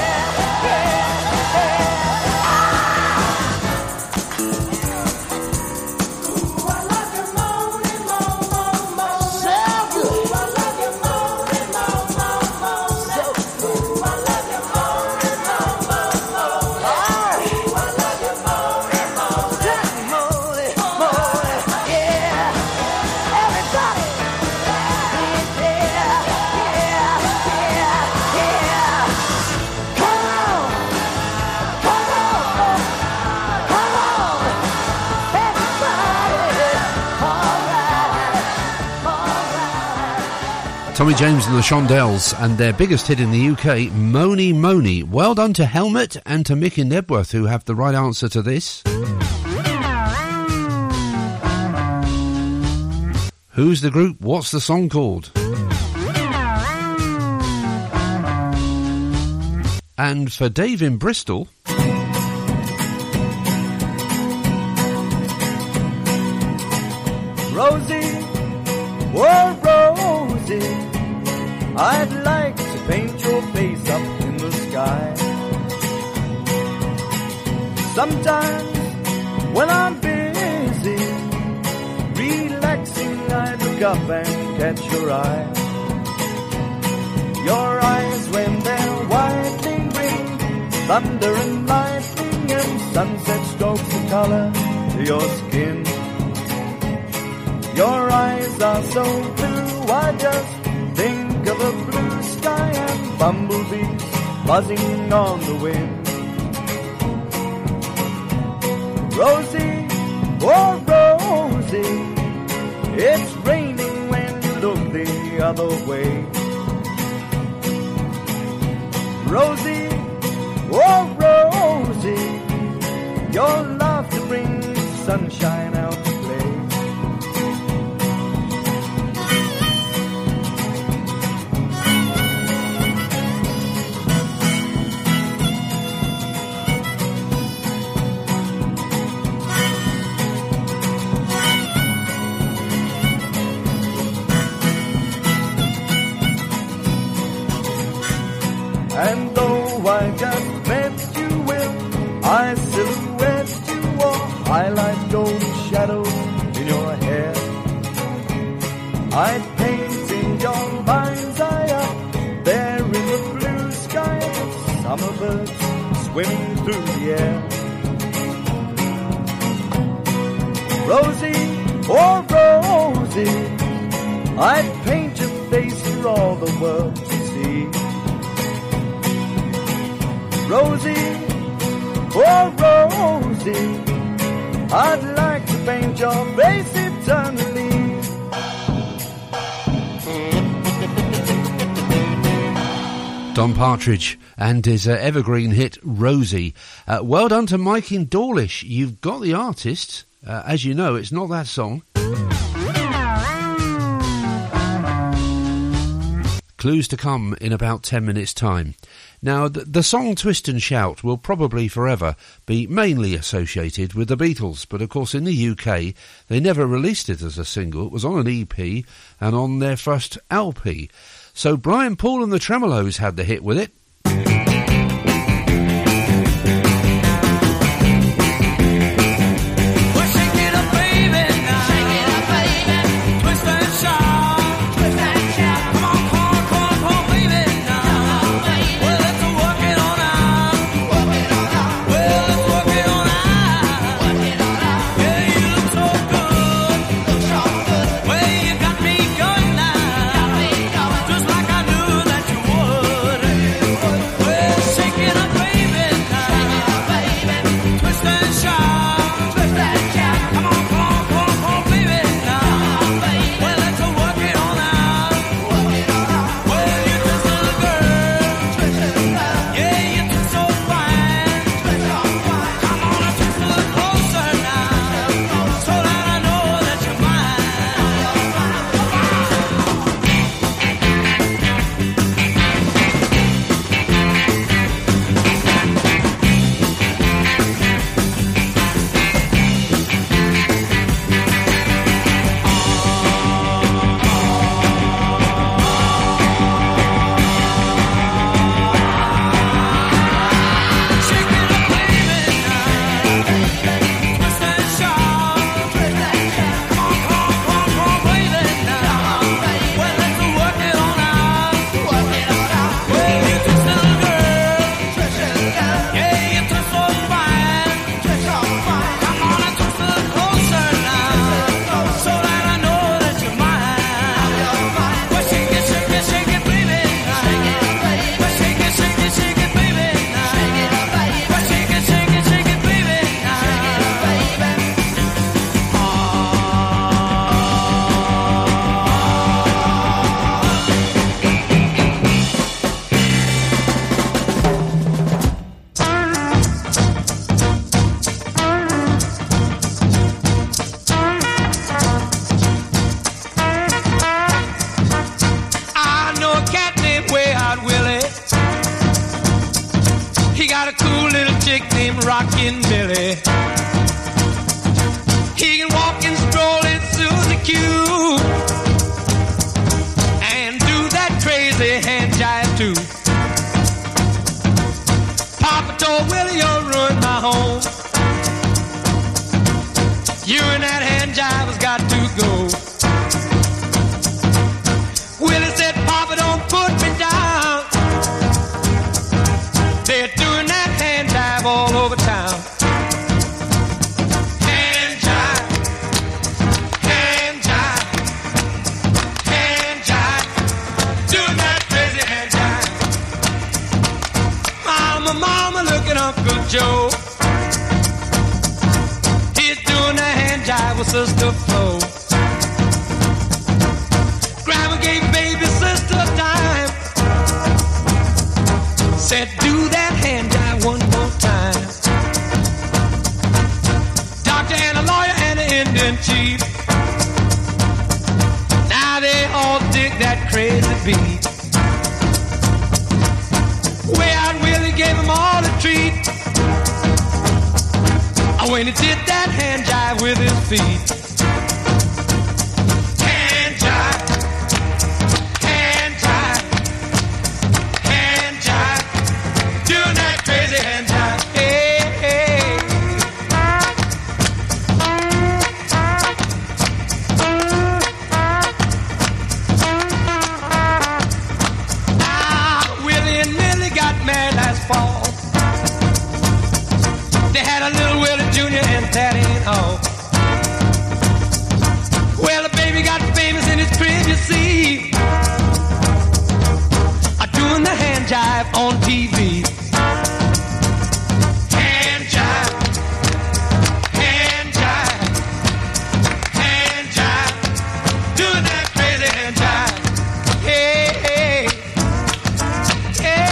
Tommy James and the Shondells, and their biggest hit in the U K, Mony Mony. Well done to Helmet and to Mick in Nebworth, who have the right answer to this. Who's the group? What's the song called? And for Dave in Bristol... Rosie, oh Rosie, I'd like to paint your face up in the sky. Sometimes when I'm busy, relaxing, I look up and catch your eye. Your eyes when they're widely green, thunder and lightning and sunset strokes the color to your skin. Your eyes are so blue, I just think of a blue sky and bumblebees buzzing on the wind. Rosie, oh Rosie, it's raining when you look the other way. Rosie, oh Rosie, your laughter brings sunshine out to play. And though I just met you with I silhouette you or highlight gold shadows in your hair, I'd paint in your mind's eye up there in the blue sky, summer birds swimming through the air. Rosie, oh Rosie, I'd paint your face for all the world to see. Rosie, oh Rosie, I'd like to paint your face eternally. Don Partridge and his uh, evergreen hit Rosie. Uh, well done to Mike in Dawlish. You've got the artist. Uh, as you know, it's not that song. Clues to come in about ten minutes' time. Now, the, the song Twist and Shout will probably forever be mainly associated with the Beatles, but of course in the U K they never released it as a single. It was on an E P and on their first L P. So Brian Paul and the Tremolos had the hit with it. Rockin' Billy. He can walk and stroll in Susie Q and do that crazy hand jive too. Papa told Willie, you'll ruin my home. You and that hand jive has got to go. Willie said, Papa, don't put me down. They're doing that hand jive all over town. Hand jive, hand jive, hand jive, doing that crazy hand jive. Mama, mama, look at Uncle Joe. He's doing that hand jive with Sister Flo. Grandma gave baby sister time. Said, do that hand jive one more time. Doctor and a lawyer and an Indian chief. Now they all dig that crazy beat. Way out Willie gave them all a treat. When he did that hand jive with his feet. Hand jive, hand jive, hand jive, doing that crazy hand jive. Hey, hey. Ah, Willie and Millie got married last fall. They had a little Willie Junior and that ain't all. Well, the baby got famous in his crib, you see. A doing the hand jive on T V. Hand jive, hand jive, hand jive, doing that crazy hand jive. Hey, hey, hey.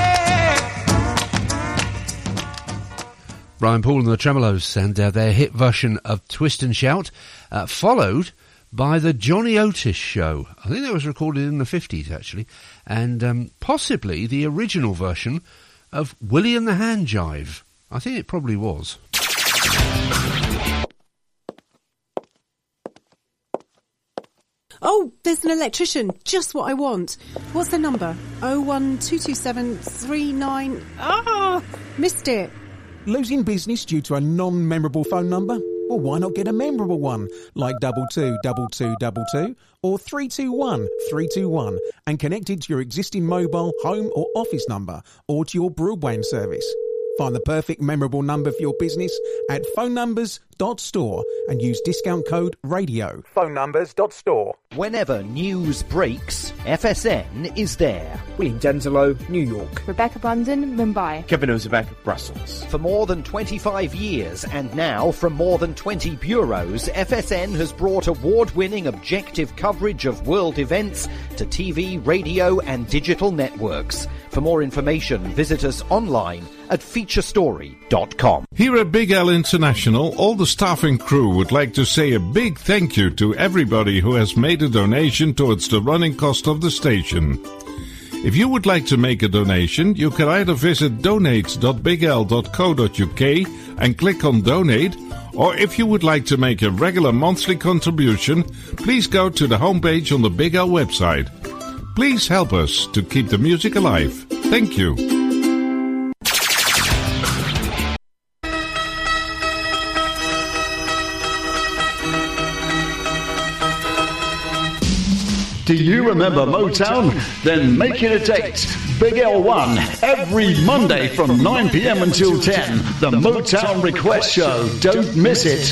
Brian Paul and the Tremolos and uh, their hit version of Twist and Shout, uh, followed by the Johnny Otis Show. I think that was recorded in the fifties, actually, and um, possibly the original version of Willie and the Hand Jive. I think it probably was. Oh, there's an electrician. Just what I want. What's the number? oh one two two seven three nine... Ah, missed it. Losing business due to a non-memorable phone number? Well, why not get a memorable one, like double two double two double two or three two one three two one, and connect it to your existing mobile, home or office number, or to your broadband service. Find the perfect memorable number for your business at phone numbers dot store and use discount code radio. phone numbers dot store. Whenever news breaks, F S N is there. William Denzelo, New York. Rebecca Bunden, Mumbai. Kevin Ozebek, Brussels. For more than twenty-five years, and now from more than twenty bureaus, F S N has brought award-winning objective coverage of world events to T V, radio and digital networks. For more information, visit us online at feature story dot com. Here at Big L International, all the staff and crew would like to say a big thank you to everybody who has made a donation towards the running cost of the station. If you would like to make a donation, you can either visit donate dot big l dot co dot u k and click on donate, or if you would like to make a regular monthly contribution, please go to the homepage on the Big L website. Please help us to keep the music alive. Thank you. Do you remember Motown? Then make it a date. Big L one, every Monday from nine p.m. until ten. The Motown Request Show. Don't miss it.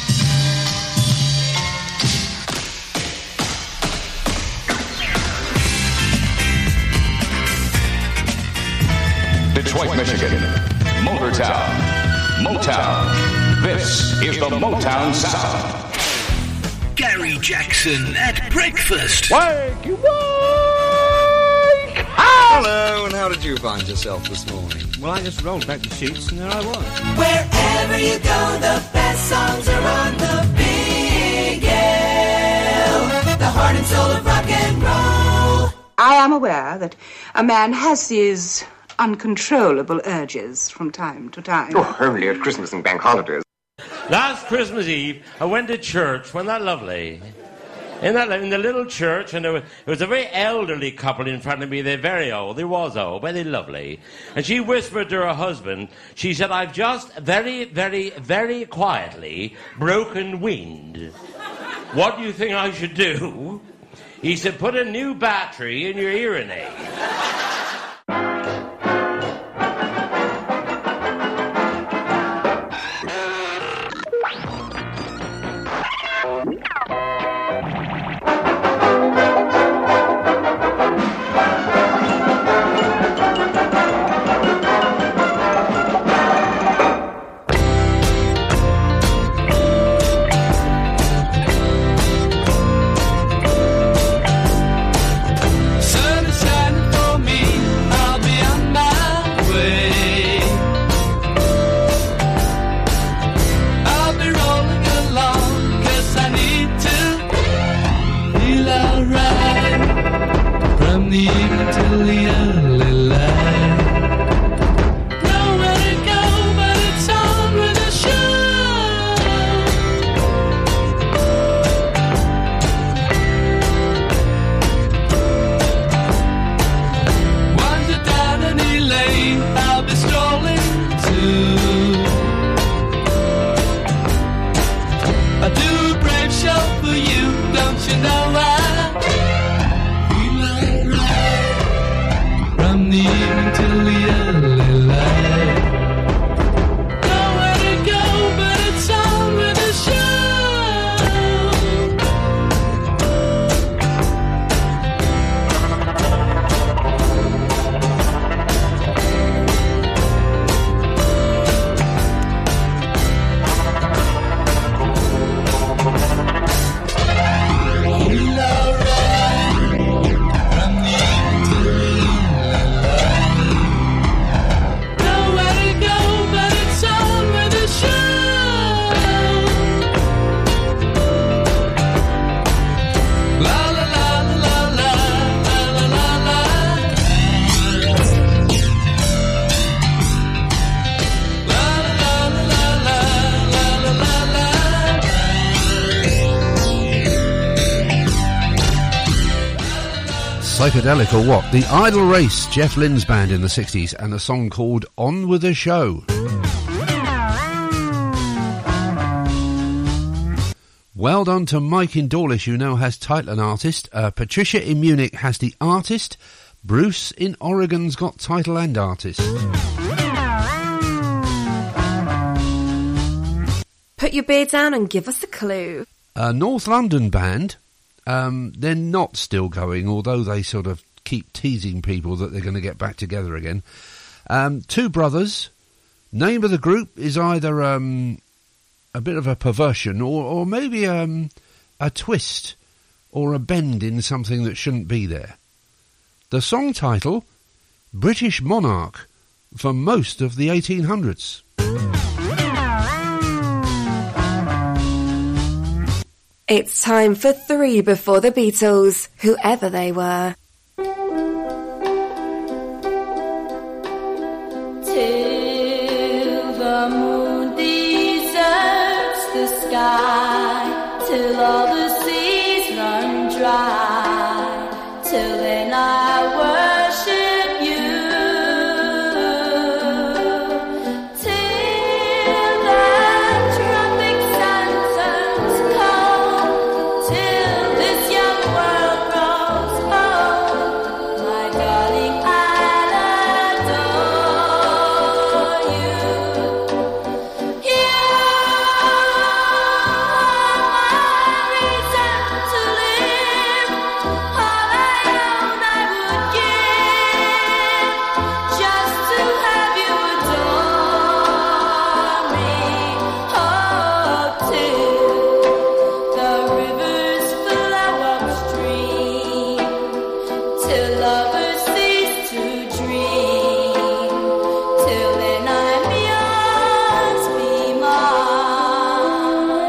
Detroit, Michigan. Motortown. Motown. This is the Motown Sound. Gary Jackson at breakfast. Wake you Hello, and how did you find yourself this morning? Well, I just rolled back the chutes and there I was. Wherever you go, the best songs are on the Big L, the heart and soul of rock and roll. I am aware that a man has these uncontrollable urges from time to time. Oh, only at Christmas and bank holidays. Last Christmas Eve, I went to church. Wasn't that lovely? In that, in the little church, and there was, there was a very elderly couple in front of me. They're very old. They was old, very lovely. And she whispered to her husband, she said, I've just very, very, very quietly broken wind. What do you think I should do? He said, put a new battery in your hearing aid. Sun is shining for me. Psychedelic or what? The Idle Race, Jeff Lynne's band in the sixties, and a song called On With The Show. Well done to Mike in Dawlish, who now has title and artist. Uh, Patricia in Munich has the artist. Bruce in Oregon's got title and artist. Put your beer down and give us a clue. A North London band. Um, they're not still going, although they sort of keep teasing people that they're going to get back together again. Um, two brothers. Name of the group is either um, a bit of a perversion or, or maybe um, a twist or a bend in something that shouldn't be there. The song title, British Monarch, for most of the eighteen hundreds. It's time for three before the Beatles, whoever they were. Till the moon deserts the sky, till all the seas run dry, till then I worship you. Till the tropic sun turns cold, till this young world grows old, my darling, I'll adore you. You are my reason to live. All I own I would give, just to have you adore me. Oh, till the rivers flow upstream, till lovers cease to dream, till then I'm yours, be mine.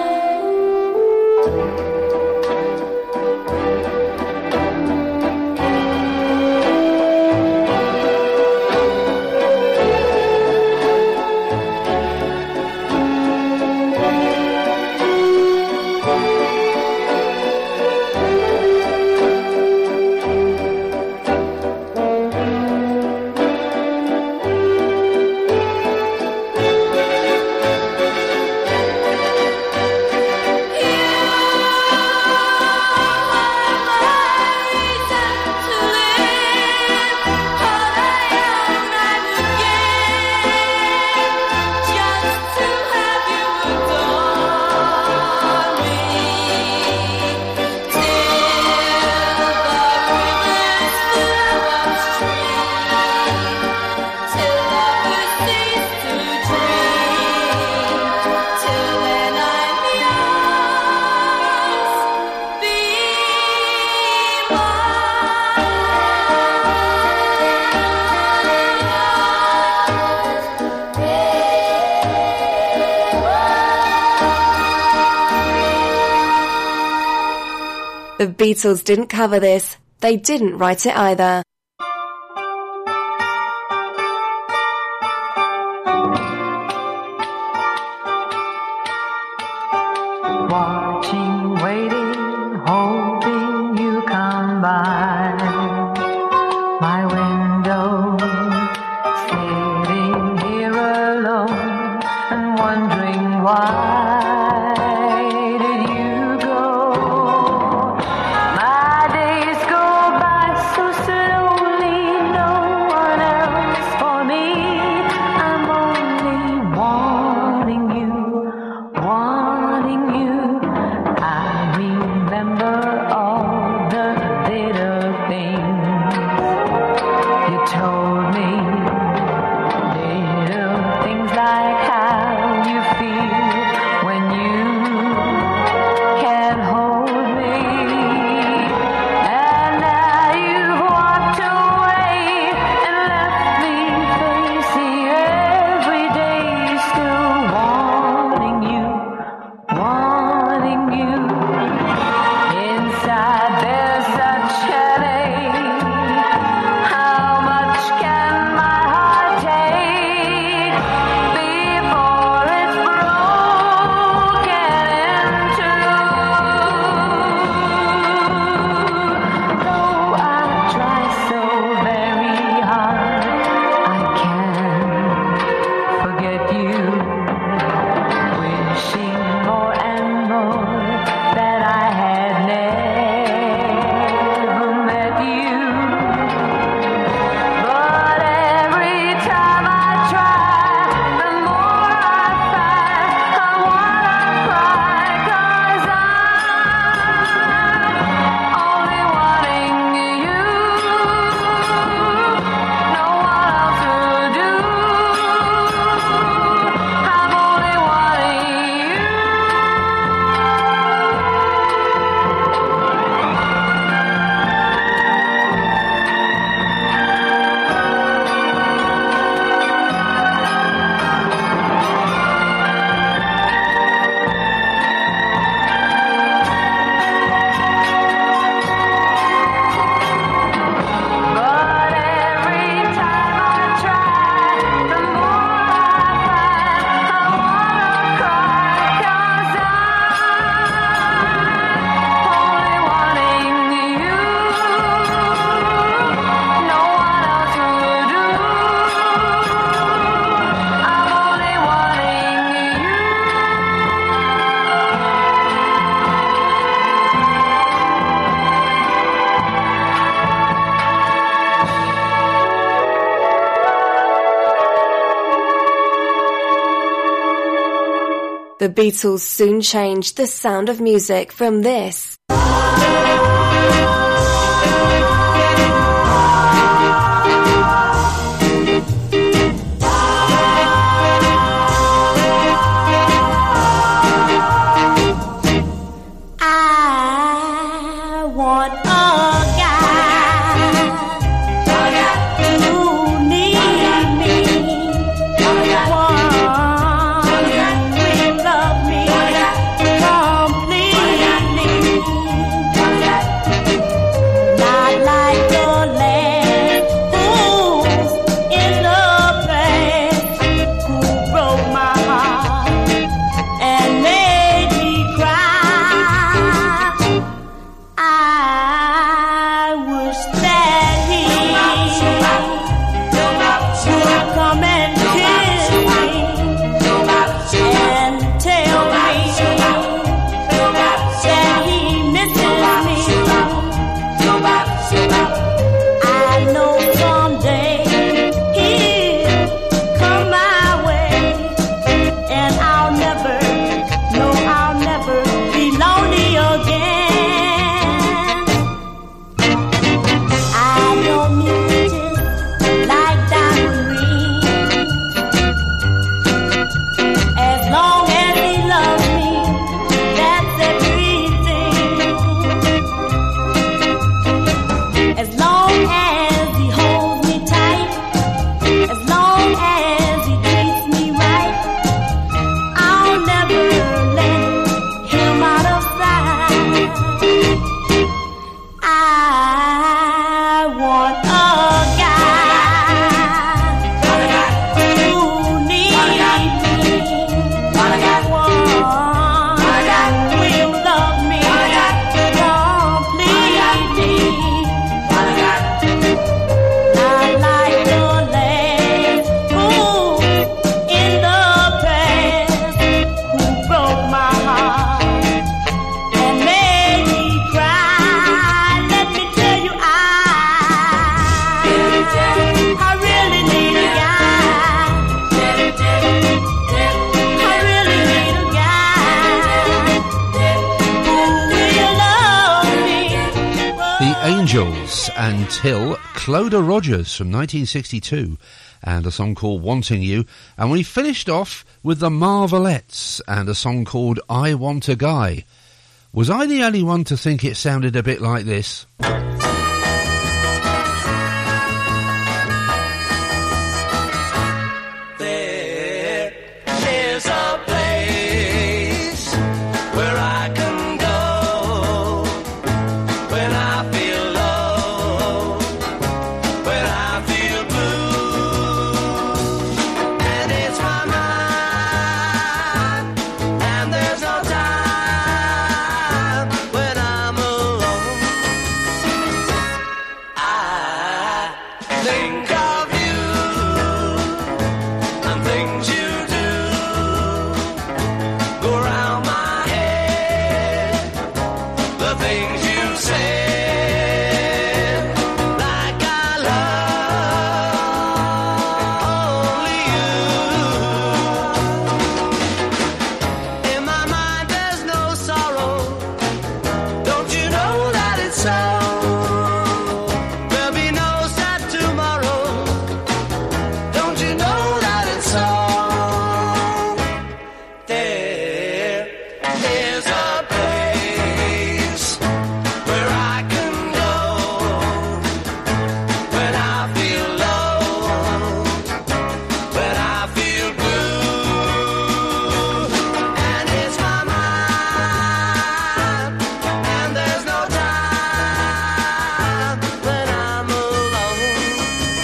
The Beatles didn't cover this. They didn't write it either. Watching, waiting, hoping you come by my window, sitting here alone and wondering why did you go? My days go by so slowly, no one else for me. I'm only wanting you, wanting you. I remember all the little things you told me, little things like how you feel when you can't hold me. And now you've walked away and left me facing every day, still wanting you, wanting you. Inside there's such headache. How much can The Beatles soon changed the sound of music from this. I want a guy who needs me, one who will love me completely, not like the last fools in the past who broke my heart and made me cry. I wish that he would come and kiss me and tell me that he misses me. I know someday he'll come my way, and I'll never, no, I'll never be lonely again. I don't need to just like diamond rings. As long as he loves me, that's everything. As long as he holds me tight, as long as he treats me right, I'll never let him out of sight. I want a guy who needs me, one who will love me completely, not like the last fool in the past who broke my heart and made me cry. Let me tell you, I, I really need a guy. I really need a guy who will love me. The Angels and Till, Cloda Rogers from nineteen sixty-two, and a song called Wanting You. And we finished off with the Marvelettes and a song called I Want a Guy. Was I the only one to think it sounded a bit like this? There is a place where I can go when I feel low, when I feel blue, and it's my mind, and there's no time when I'm alone. I think of you and things you do go round my head, the things you said, like I love only you. In my mind there's no sorrow, don't you know that it's so? There'll be no sad tomorrow, don't you know that it's so? There is a place where I can go when I feel low, when I feel blue, and it's my mind, and there's no time when I'm alone.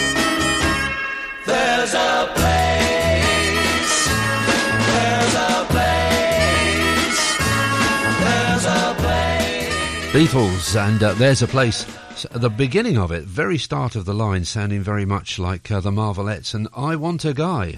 There's a place, there's a place, there's a place. Beatles and uh, There's a Place. S- At the beginning of it, very start of the line, sounding very much like uh, the Marvelettes and I Want a Guy.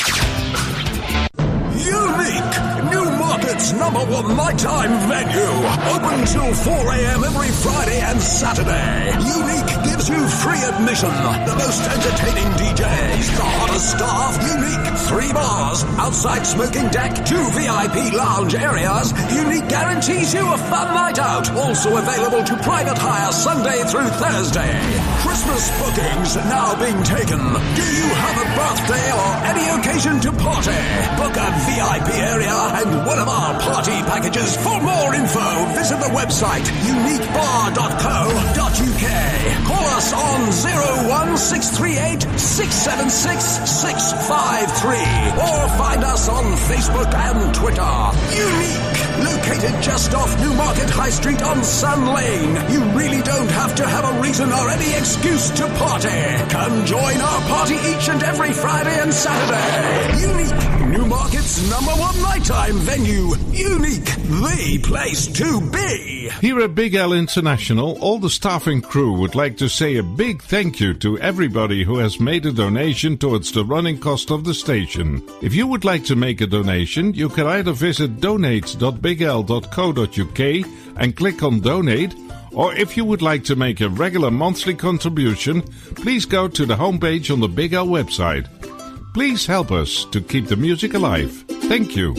Unique! Newmarket's number one nighttime venue. Open till four a.m. every Friday and Saturday. Unique gives you free admission. The most entertaining D Js, the hottest staff. Unique. Three bars, outside smoking deck, two V I P lounge areas, Unique guarantees you a fun night out. Also available to private hire Sunday through Thursday. Christmas bookings now being taken. Do you have a birthday or any occasion to party? Book a V I P area and one of our party packages. For more info, visit the website unique bar dot co dot uk. Call us on zero one six three eight six seven six six five three or find us on Facebook and Twitter. Unique, located just off Newmarket High Street on Sun Lane. You really don't have to have a reason or any excuse to party. Come join our party each and every Friday and Saturday. Unique, Newmarket's number one nighttime venue. Unique, the place to be. Here at Big L International, all the staff and crew would like to say a big thank you to everybody who has made a donation towards the running cost of the station. If you would like to make a donation, you can either visit donate dot big l dot co dot uk and click on donate, or if you would like to make a regular monthly contribution, please go to the homepage on the Big L website. Please help us to keep the music alive. Thank you.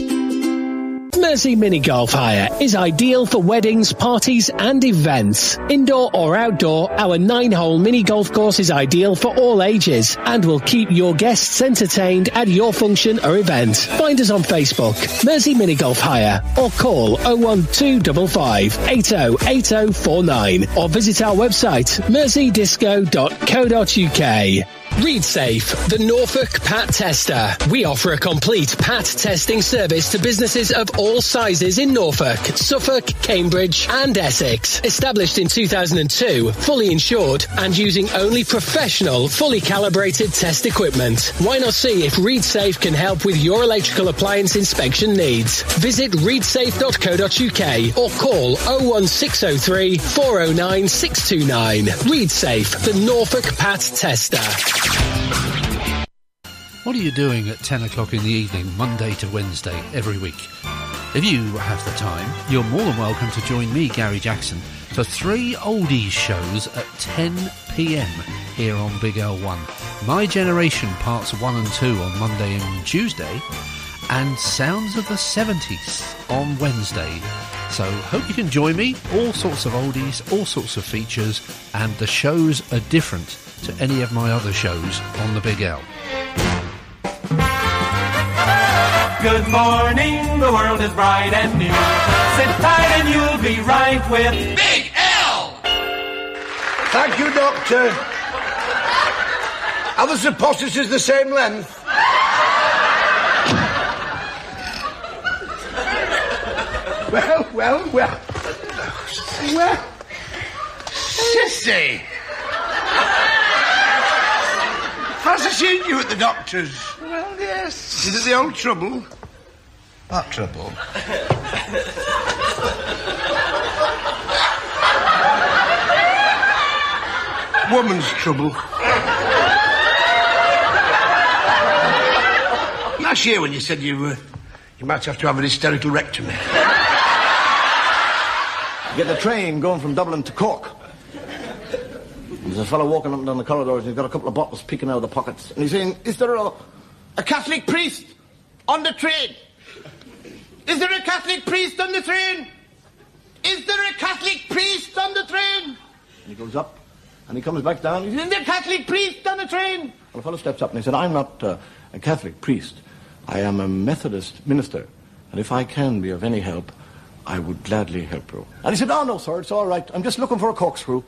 Mersey Mini Golf Hire is ideal for weddings, parties and events. Indoor or outdoor, our nine-hole mini golf course is ideal for all ages and will keep your guests entertained at your function or event. Find us on Facebook, Mersey Mini Golf Hire, or call oh one two five five eight oh eight oh four nine or visit our website, mersey disco dot co dot uk. ReadSafe, the Norfolk Pat Tester. We offer a complete Pat testing service to businesses of all sizes in Norfolk, Suffolk, Cambridge and Essex. Established in two thousand two, fully insured and using only professional, fully calibrated test equipment. Why not see if ReadSafe can help with your electrical appliance inspection needs? Visit read safe dot co dot uk or call oh one six oh three four oh nine six two nine. ReadSafe, the Norfolk Pat Tester. What are you doing at ten o'clock in the evening, Monday to Wednesday, every week? If you have the time, you're more than welcome to join me, Gary Jackson, for three oldies shows at ten p.m. here on Big L one. My Generation Parts one and two on Monday and Tuesday, and Sounds of the seventies on Wednesday. So hope you can join me. All sorts of oldies, all sorts of features, and the shows are different to any of my other shows on the Big L. Good morning, the world is bright and new. Sit tight and you'll be right with Big L. Thank you, Doctor. Are the suppositories the same length? Well, well, well. Well, Sissy. Fancy seeing you at the doctor's. Well, yes. Is it the old trouble? What trouble? Woman's trouble. Last year when you said you uh, you might have to have an hysterical rectomy. Get the train going from Dublin to Cork. There's a fellow walking up and down the corridors and he's got a couple of bottles peeking out of the pockets. And he's saying, is there a, a Catholic priest on the train? Is there a Catholic priest on the train? Is there a Catholic priest on the train? And he goes up and he comes back down. He's in there a Catholic priest on the train? And the fellow steps up and he said, I'm not uh, a Catholic priest. I am a Methodist minister. And if I can be of any help, I would gladly help you. And he said, oh, no, sir, it's all right. I'm just looking for a corkscrew.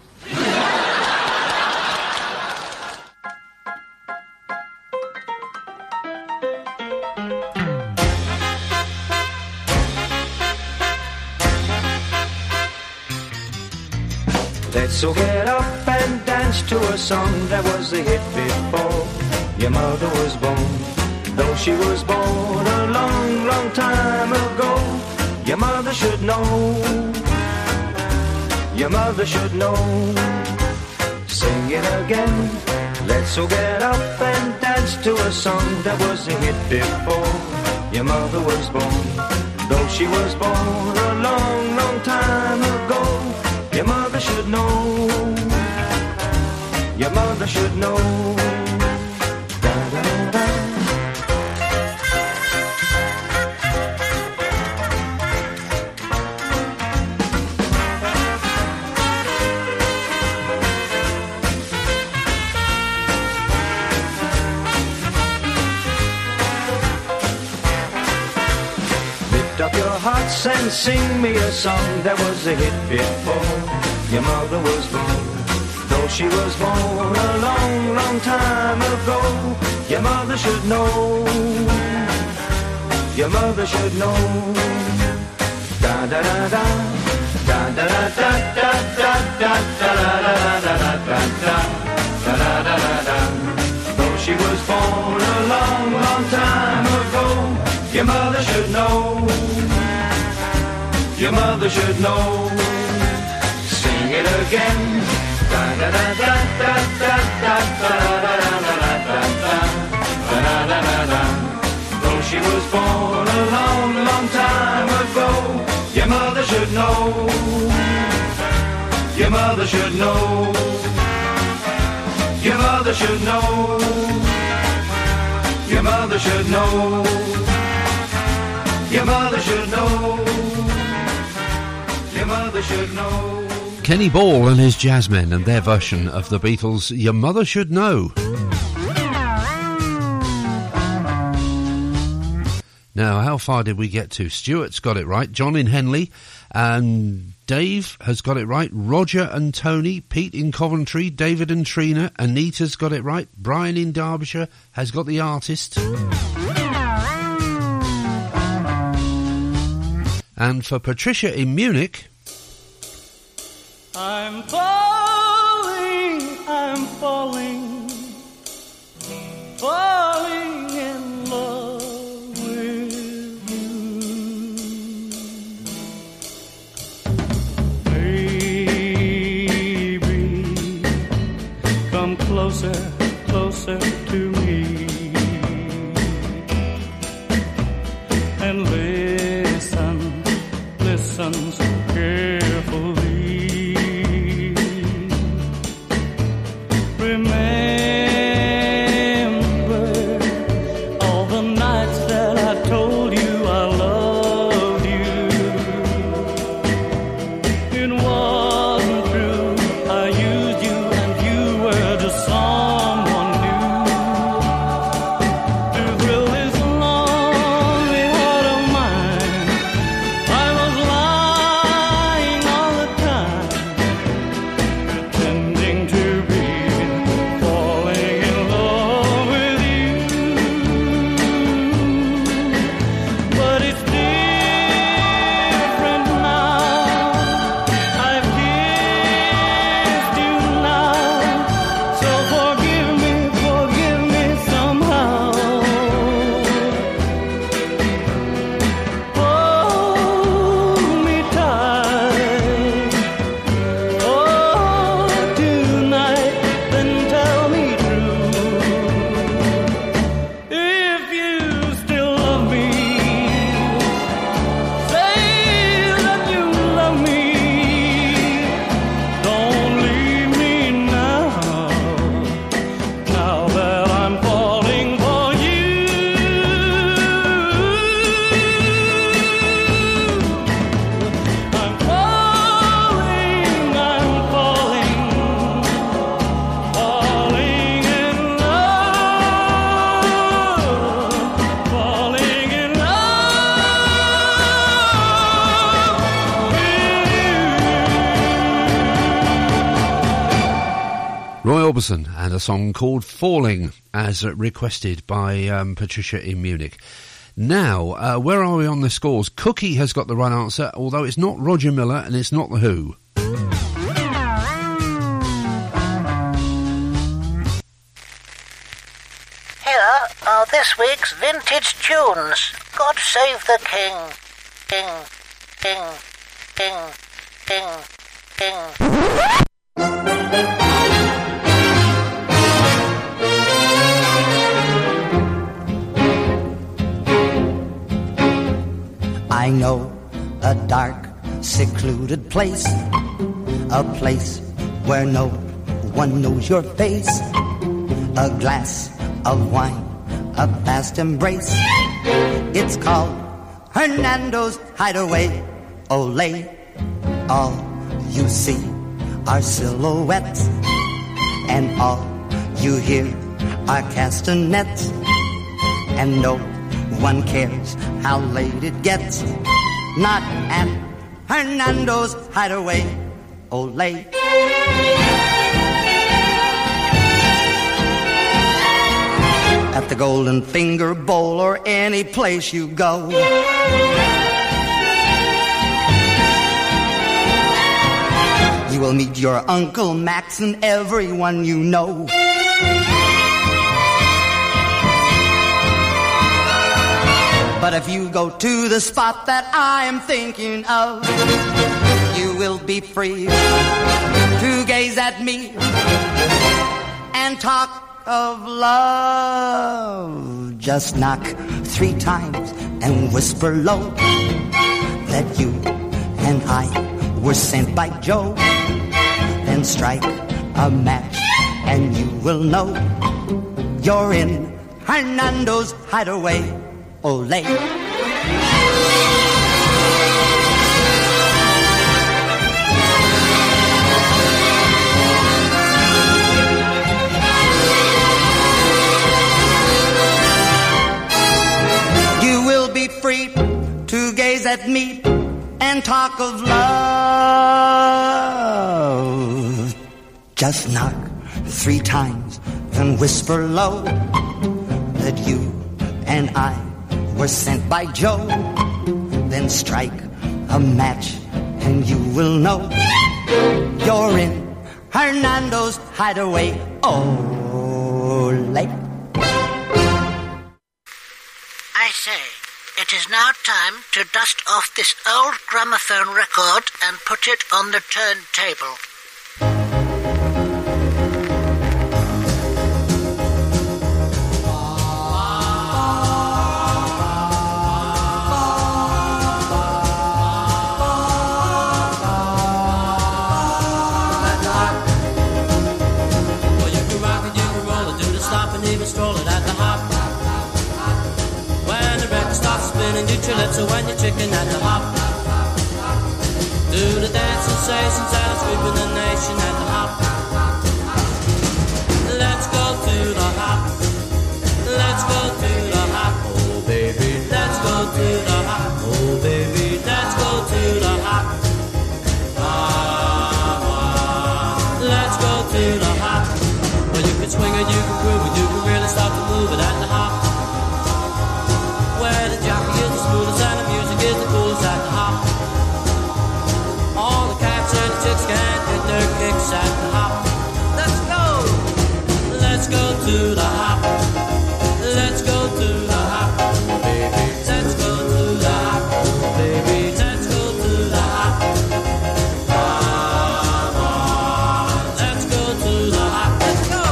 Let's all get up and dance to a song that was a hit before your mother was born. Though she was born a long, long time ago, your mother should know. Your mother should know. Sing it again. Let's all get up and dance to a song that was a hit before your mother was born. Though she was born a long, long time ago, your mother should know. Your mother should know. Da, da, da. hearts and sing me a song that was a hit before your mother was born. Though she was born a long, long time ago, your mother should know. Your mother should know. Da da da da. Da da da da da da da da da da da da da da da da da. Though she was born a long, long time ago, your mother should know. Your mother should know. Sing it again. Da da da da da da da da da da da da da da da. Though she was born a long, long time ago, your mother should know. Your mother should know. Your mother should know. Your mother should know. Your mother should know. Your mother should know. Kenny Ball and his Jazzmen and their version of the Beatles' Your Mother Should Know. Now, how far did we get to? Stuart's got it right. John in Henley. And Dave has got it right. Roger and Tony. Pete in Coventry. David and Trina. Anita's got it right. Brian in Derbyshire has got the artist. And for Patricia in Munich... I'm falling, I'm falling, falling in love with you. Baby, come closer, closer to me, and listen, listen so carefully. And a song called Falling, as requested by um, Patricia in Munich. Now, uh, where are we on the scores? Cookie has got the right answer, although it's not Roger Miller and it's not The Who. Here are this week's vintage tunes. God save the King. King, King, King, King, King. I know a dark, secluded place, a place where no one knows your face, a glass of wine, a fast embrace. It's called Hernando's Hideaway. Olay, all you see are silhouettes, and all you hear are castanets, and no one cares how late it gets. not at Hernando's Hideaway. Olay. At the Golden Finger Bowl or any place you go. You will meet your Uncle Max and everyone you know. But if you go to the spot that I am thinking of, you will be free to gaze at me and talk of love. Just knock three times and whisper low that you and I were sent by Joe. Then strike a match and you will know you're in Hernando's Hideaway. Olay. You will be free to gaze at me and talk of love. Just knock three times and whisper low that you and I were sent by Joe. Then strike a match and you will know you're in Hernando's Hideaway. Olay. I say, it is now time to dust off this old gramophone record and put it on the turntable. So when you're chicken at the hop, do the dance sensations out, sweeping the nation at the hop. Let's go to the hop. Let's go to the hop. Oh baby, let's go to the hop. Oh baby, let's go to the hop. Ah, ah. Let's go to the hop. Well, you can swing it, you can groove it, you can really start to move it at the hop. Where the jockey is the smoothest and the music is the coolest at the hop. All the cats and the chicks can get their kicks at the hop. Let's go! Let's go to the hop. Let's go to the hop, baby. Let's go to the hop, baby. Let's go to the hop. Come on, let's go to the hop. Let's go!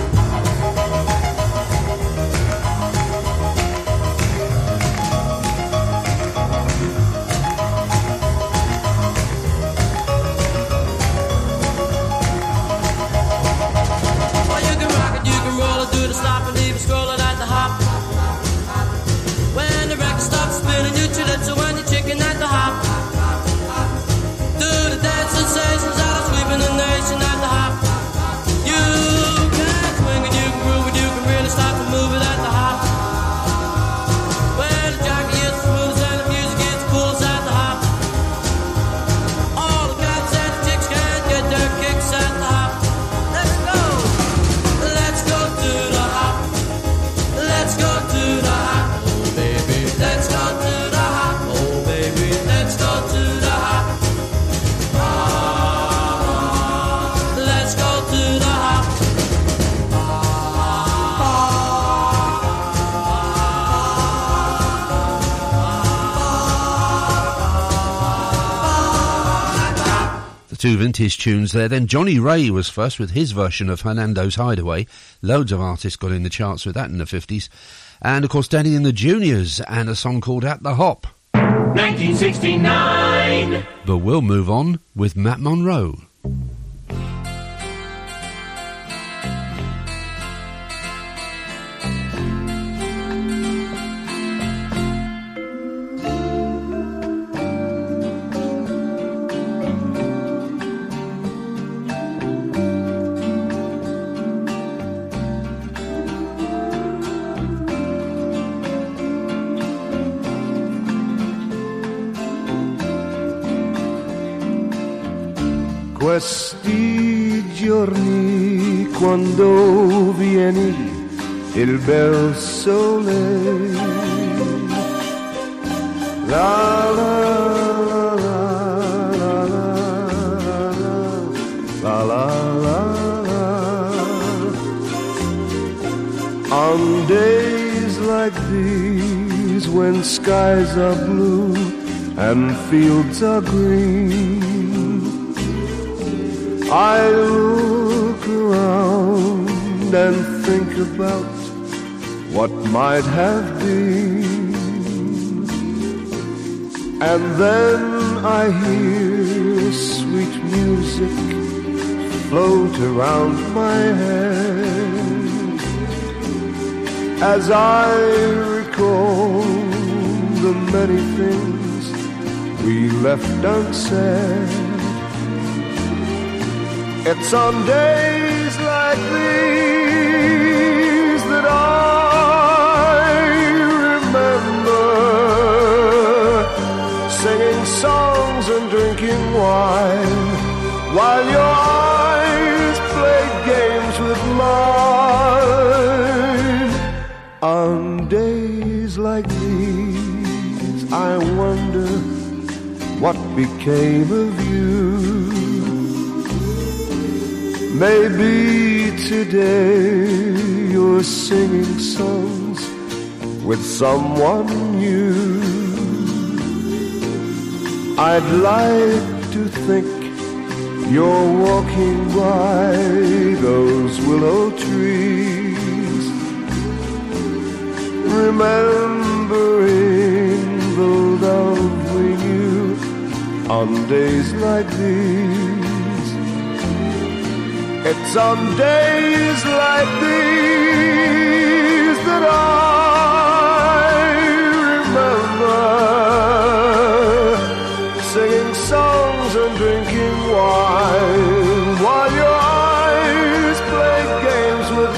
Scrolling at the hop. When the record stops spinning, you chill it, so when you're chicken at the hop. Do the dance sensations out of sweeping the nation at the hop. You can swing it, you can groove it, you can really start to move it at the hop. When the jockey is the smoothest and the music is the coolest at the hop. All the cats and the chicks can get their kicks at the hop. Let's go, let's go to the hop. Let's go to the hop, oh baby. Let's go to the hop, oh baby. Let's go to the hop. Ah, let's go to the hop. The two vintage tunes there. Then Johnny Ray was first with his version of Hernando's Hideaway. Loads of artists got in the charts with that in the fifties. And, of course, Danny and the Juniors and a song called At the Hop. nineteen sixty-nine. But we'll move on with Matt Monro. Questi giorni quando vieni il bel sole, la la la la la la la la. On days like these when skies are blue and fields are green, I look around and think about what might have been, and then I hear sweet music float around my head as I recall the many things we left unsaid. It's on days like these that I remember singing songs and drinking wine while your eyes played games with mine. On days like these I wonder what became of you. Maybe today you're singing songs with someone new. I'd like to think you're walking by those willow trees, remembering the love we knew on days like these. It's on days like these that I remember singing songs and drinking wine while your eyes played games with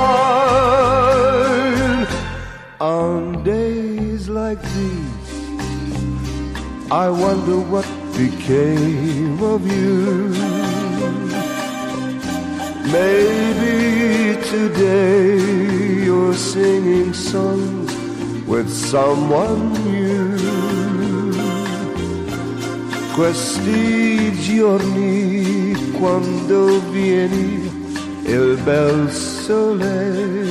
mine. On days like these, I wonder what became of you. Maybe today you're singing songs with someone new. Questi giorni quando vieni il bel sole,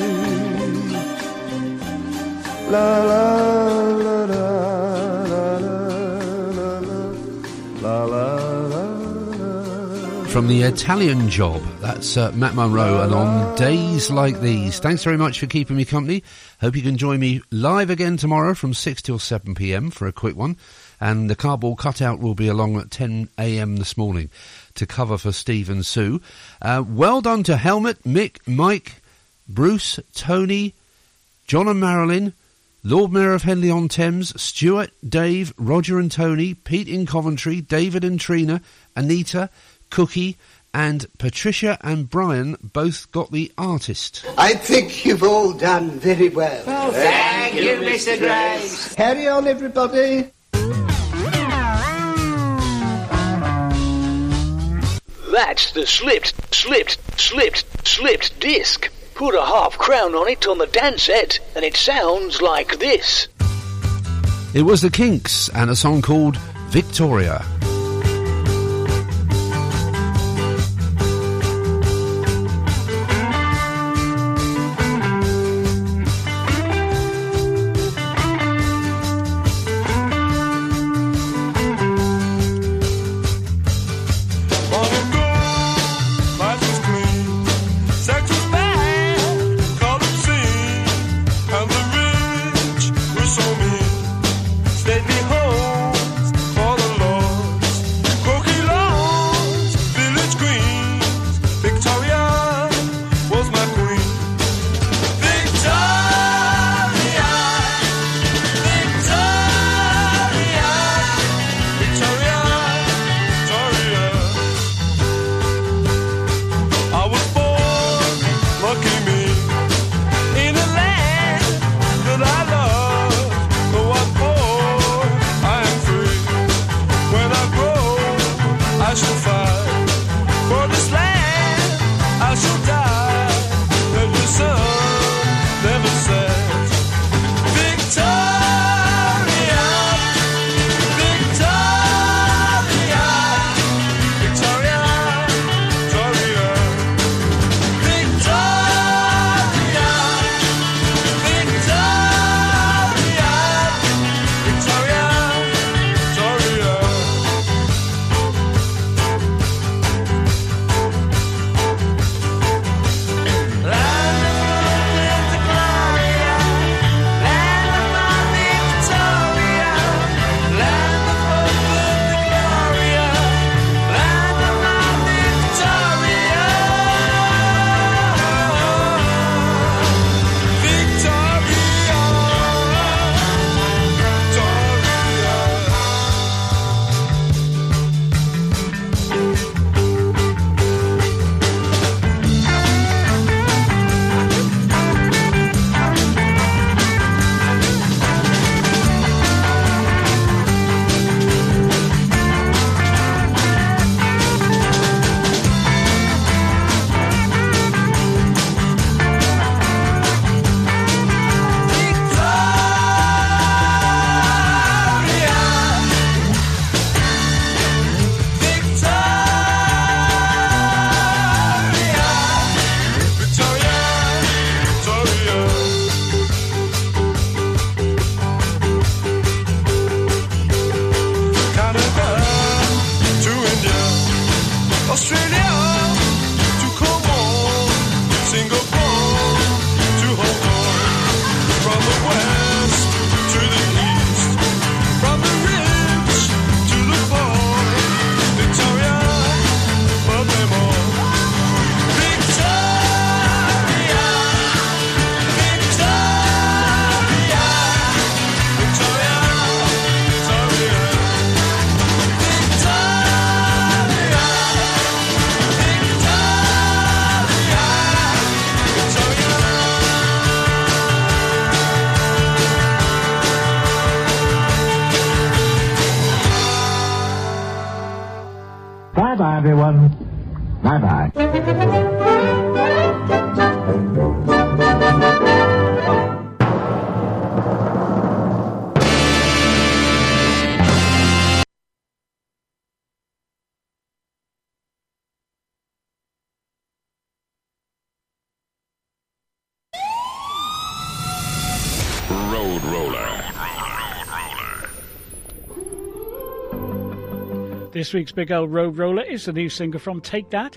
la la la la la la la la. From the Italian Job, that's uh, Matt Monro, and on days like these. Thanks very much for keeping me company. Hope you can join me live again tomorrow from six till seven p.m. for a quick one. And the cardboard cutout will be along at ten a.m. this morning to cover for Steve and Sue. Uh, well done to Helmut, Mick, Mike, Bruce, Tony, John and Marilyn, Lord Mayor of Henley-on-Thames, Stuart, Dave, Roger and Tony, Pete in Coventry, David and Trina, Anita, Cookie, and Patricia and Brian both got the artist. I think you've all done very well. Well, thank, thank you, Mister Grace. Carry on, everybody. That's the slipped, slipped, slipped, slipped disc. Put a half crown on it on the dance set, and it sounds like this. It was the Kinks and a song called Victoria. Stayed me home for the Lord. everyone. Bye-bye. Road Roller. This week's big old road roller is the new single from Take That.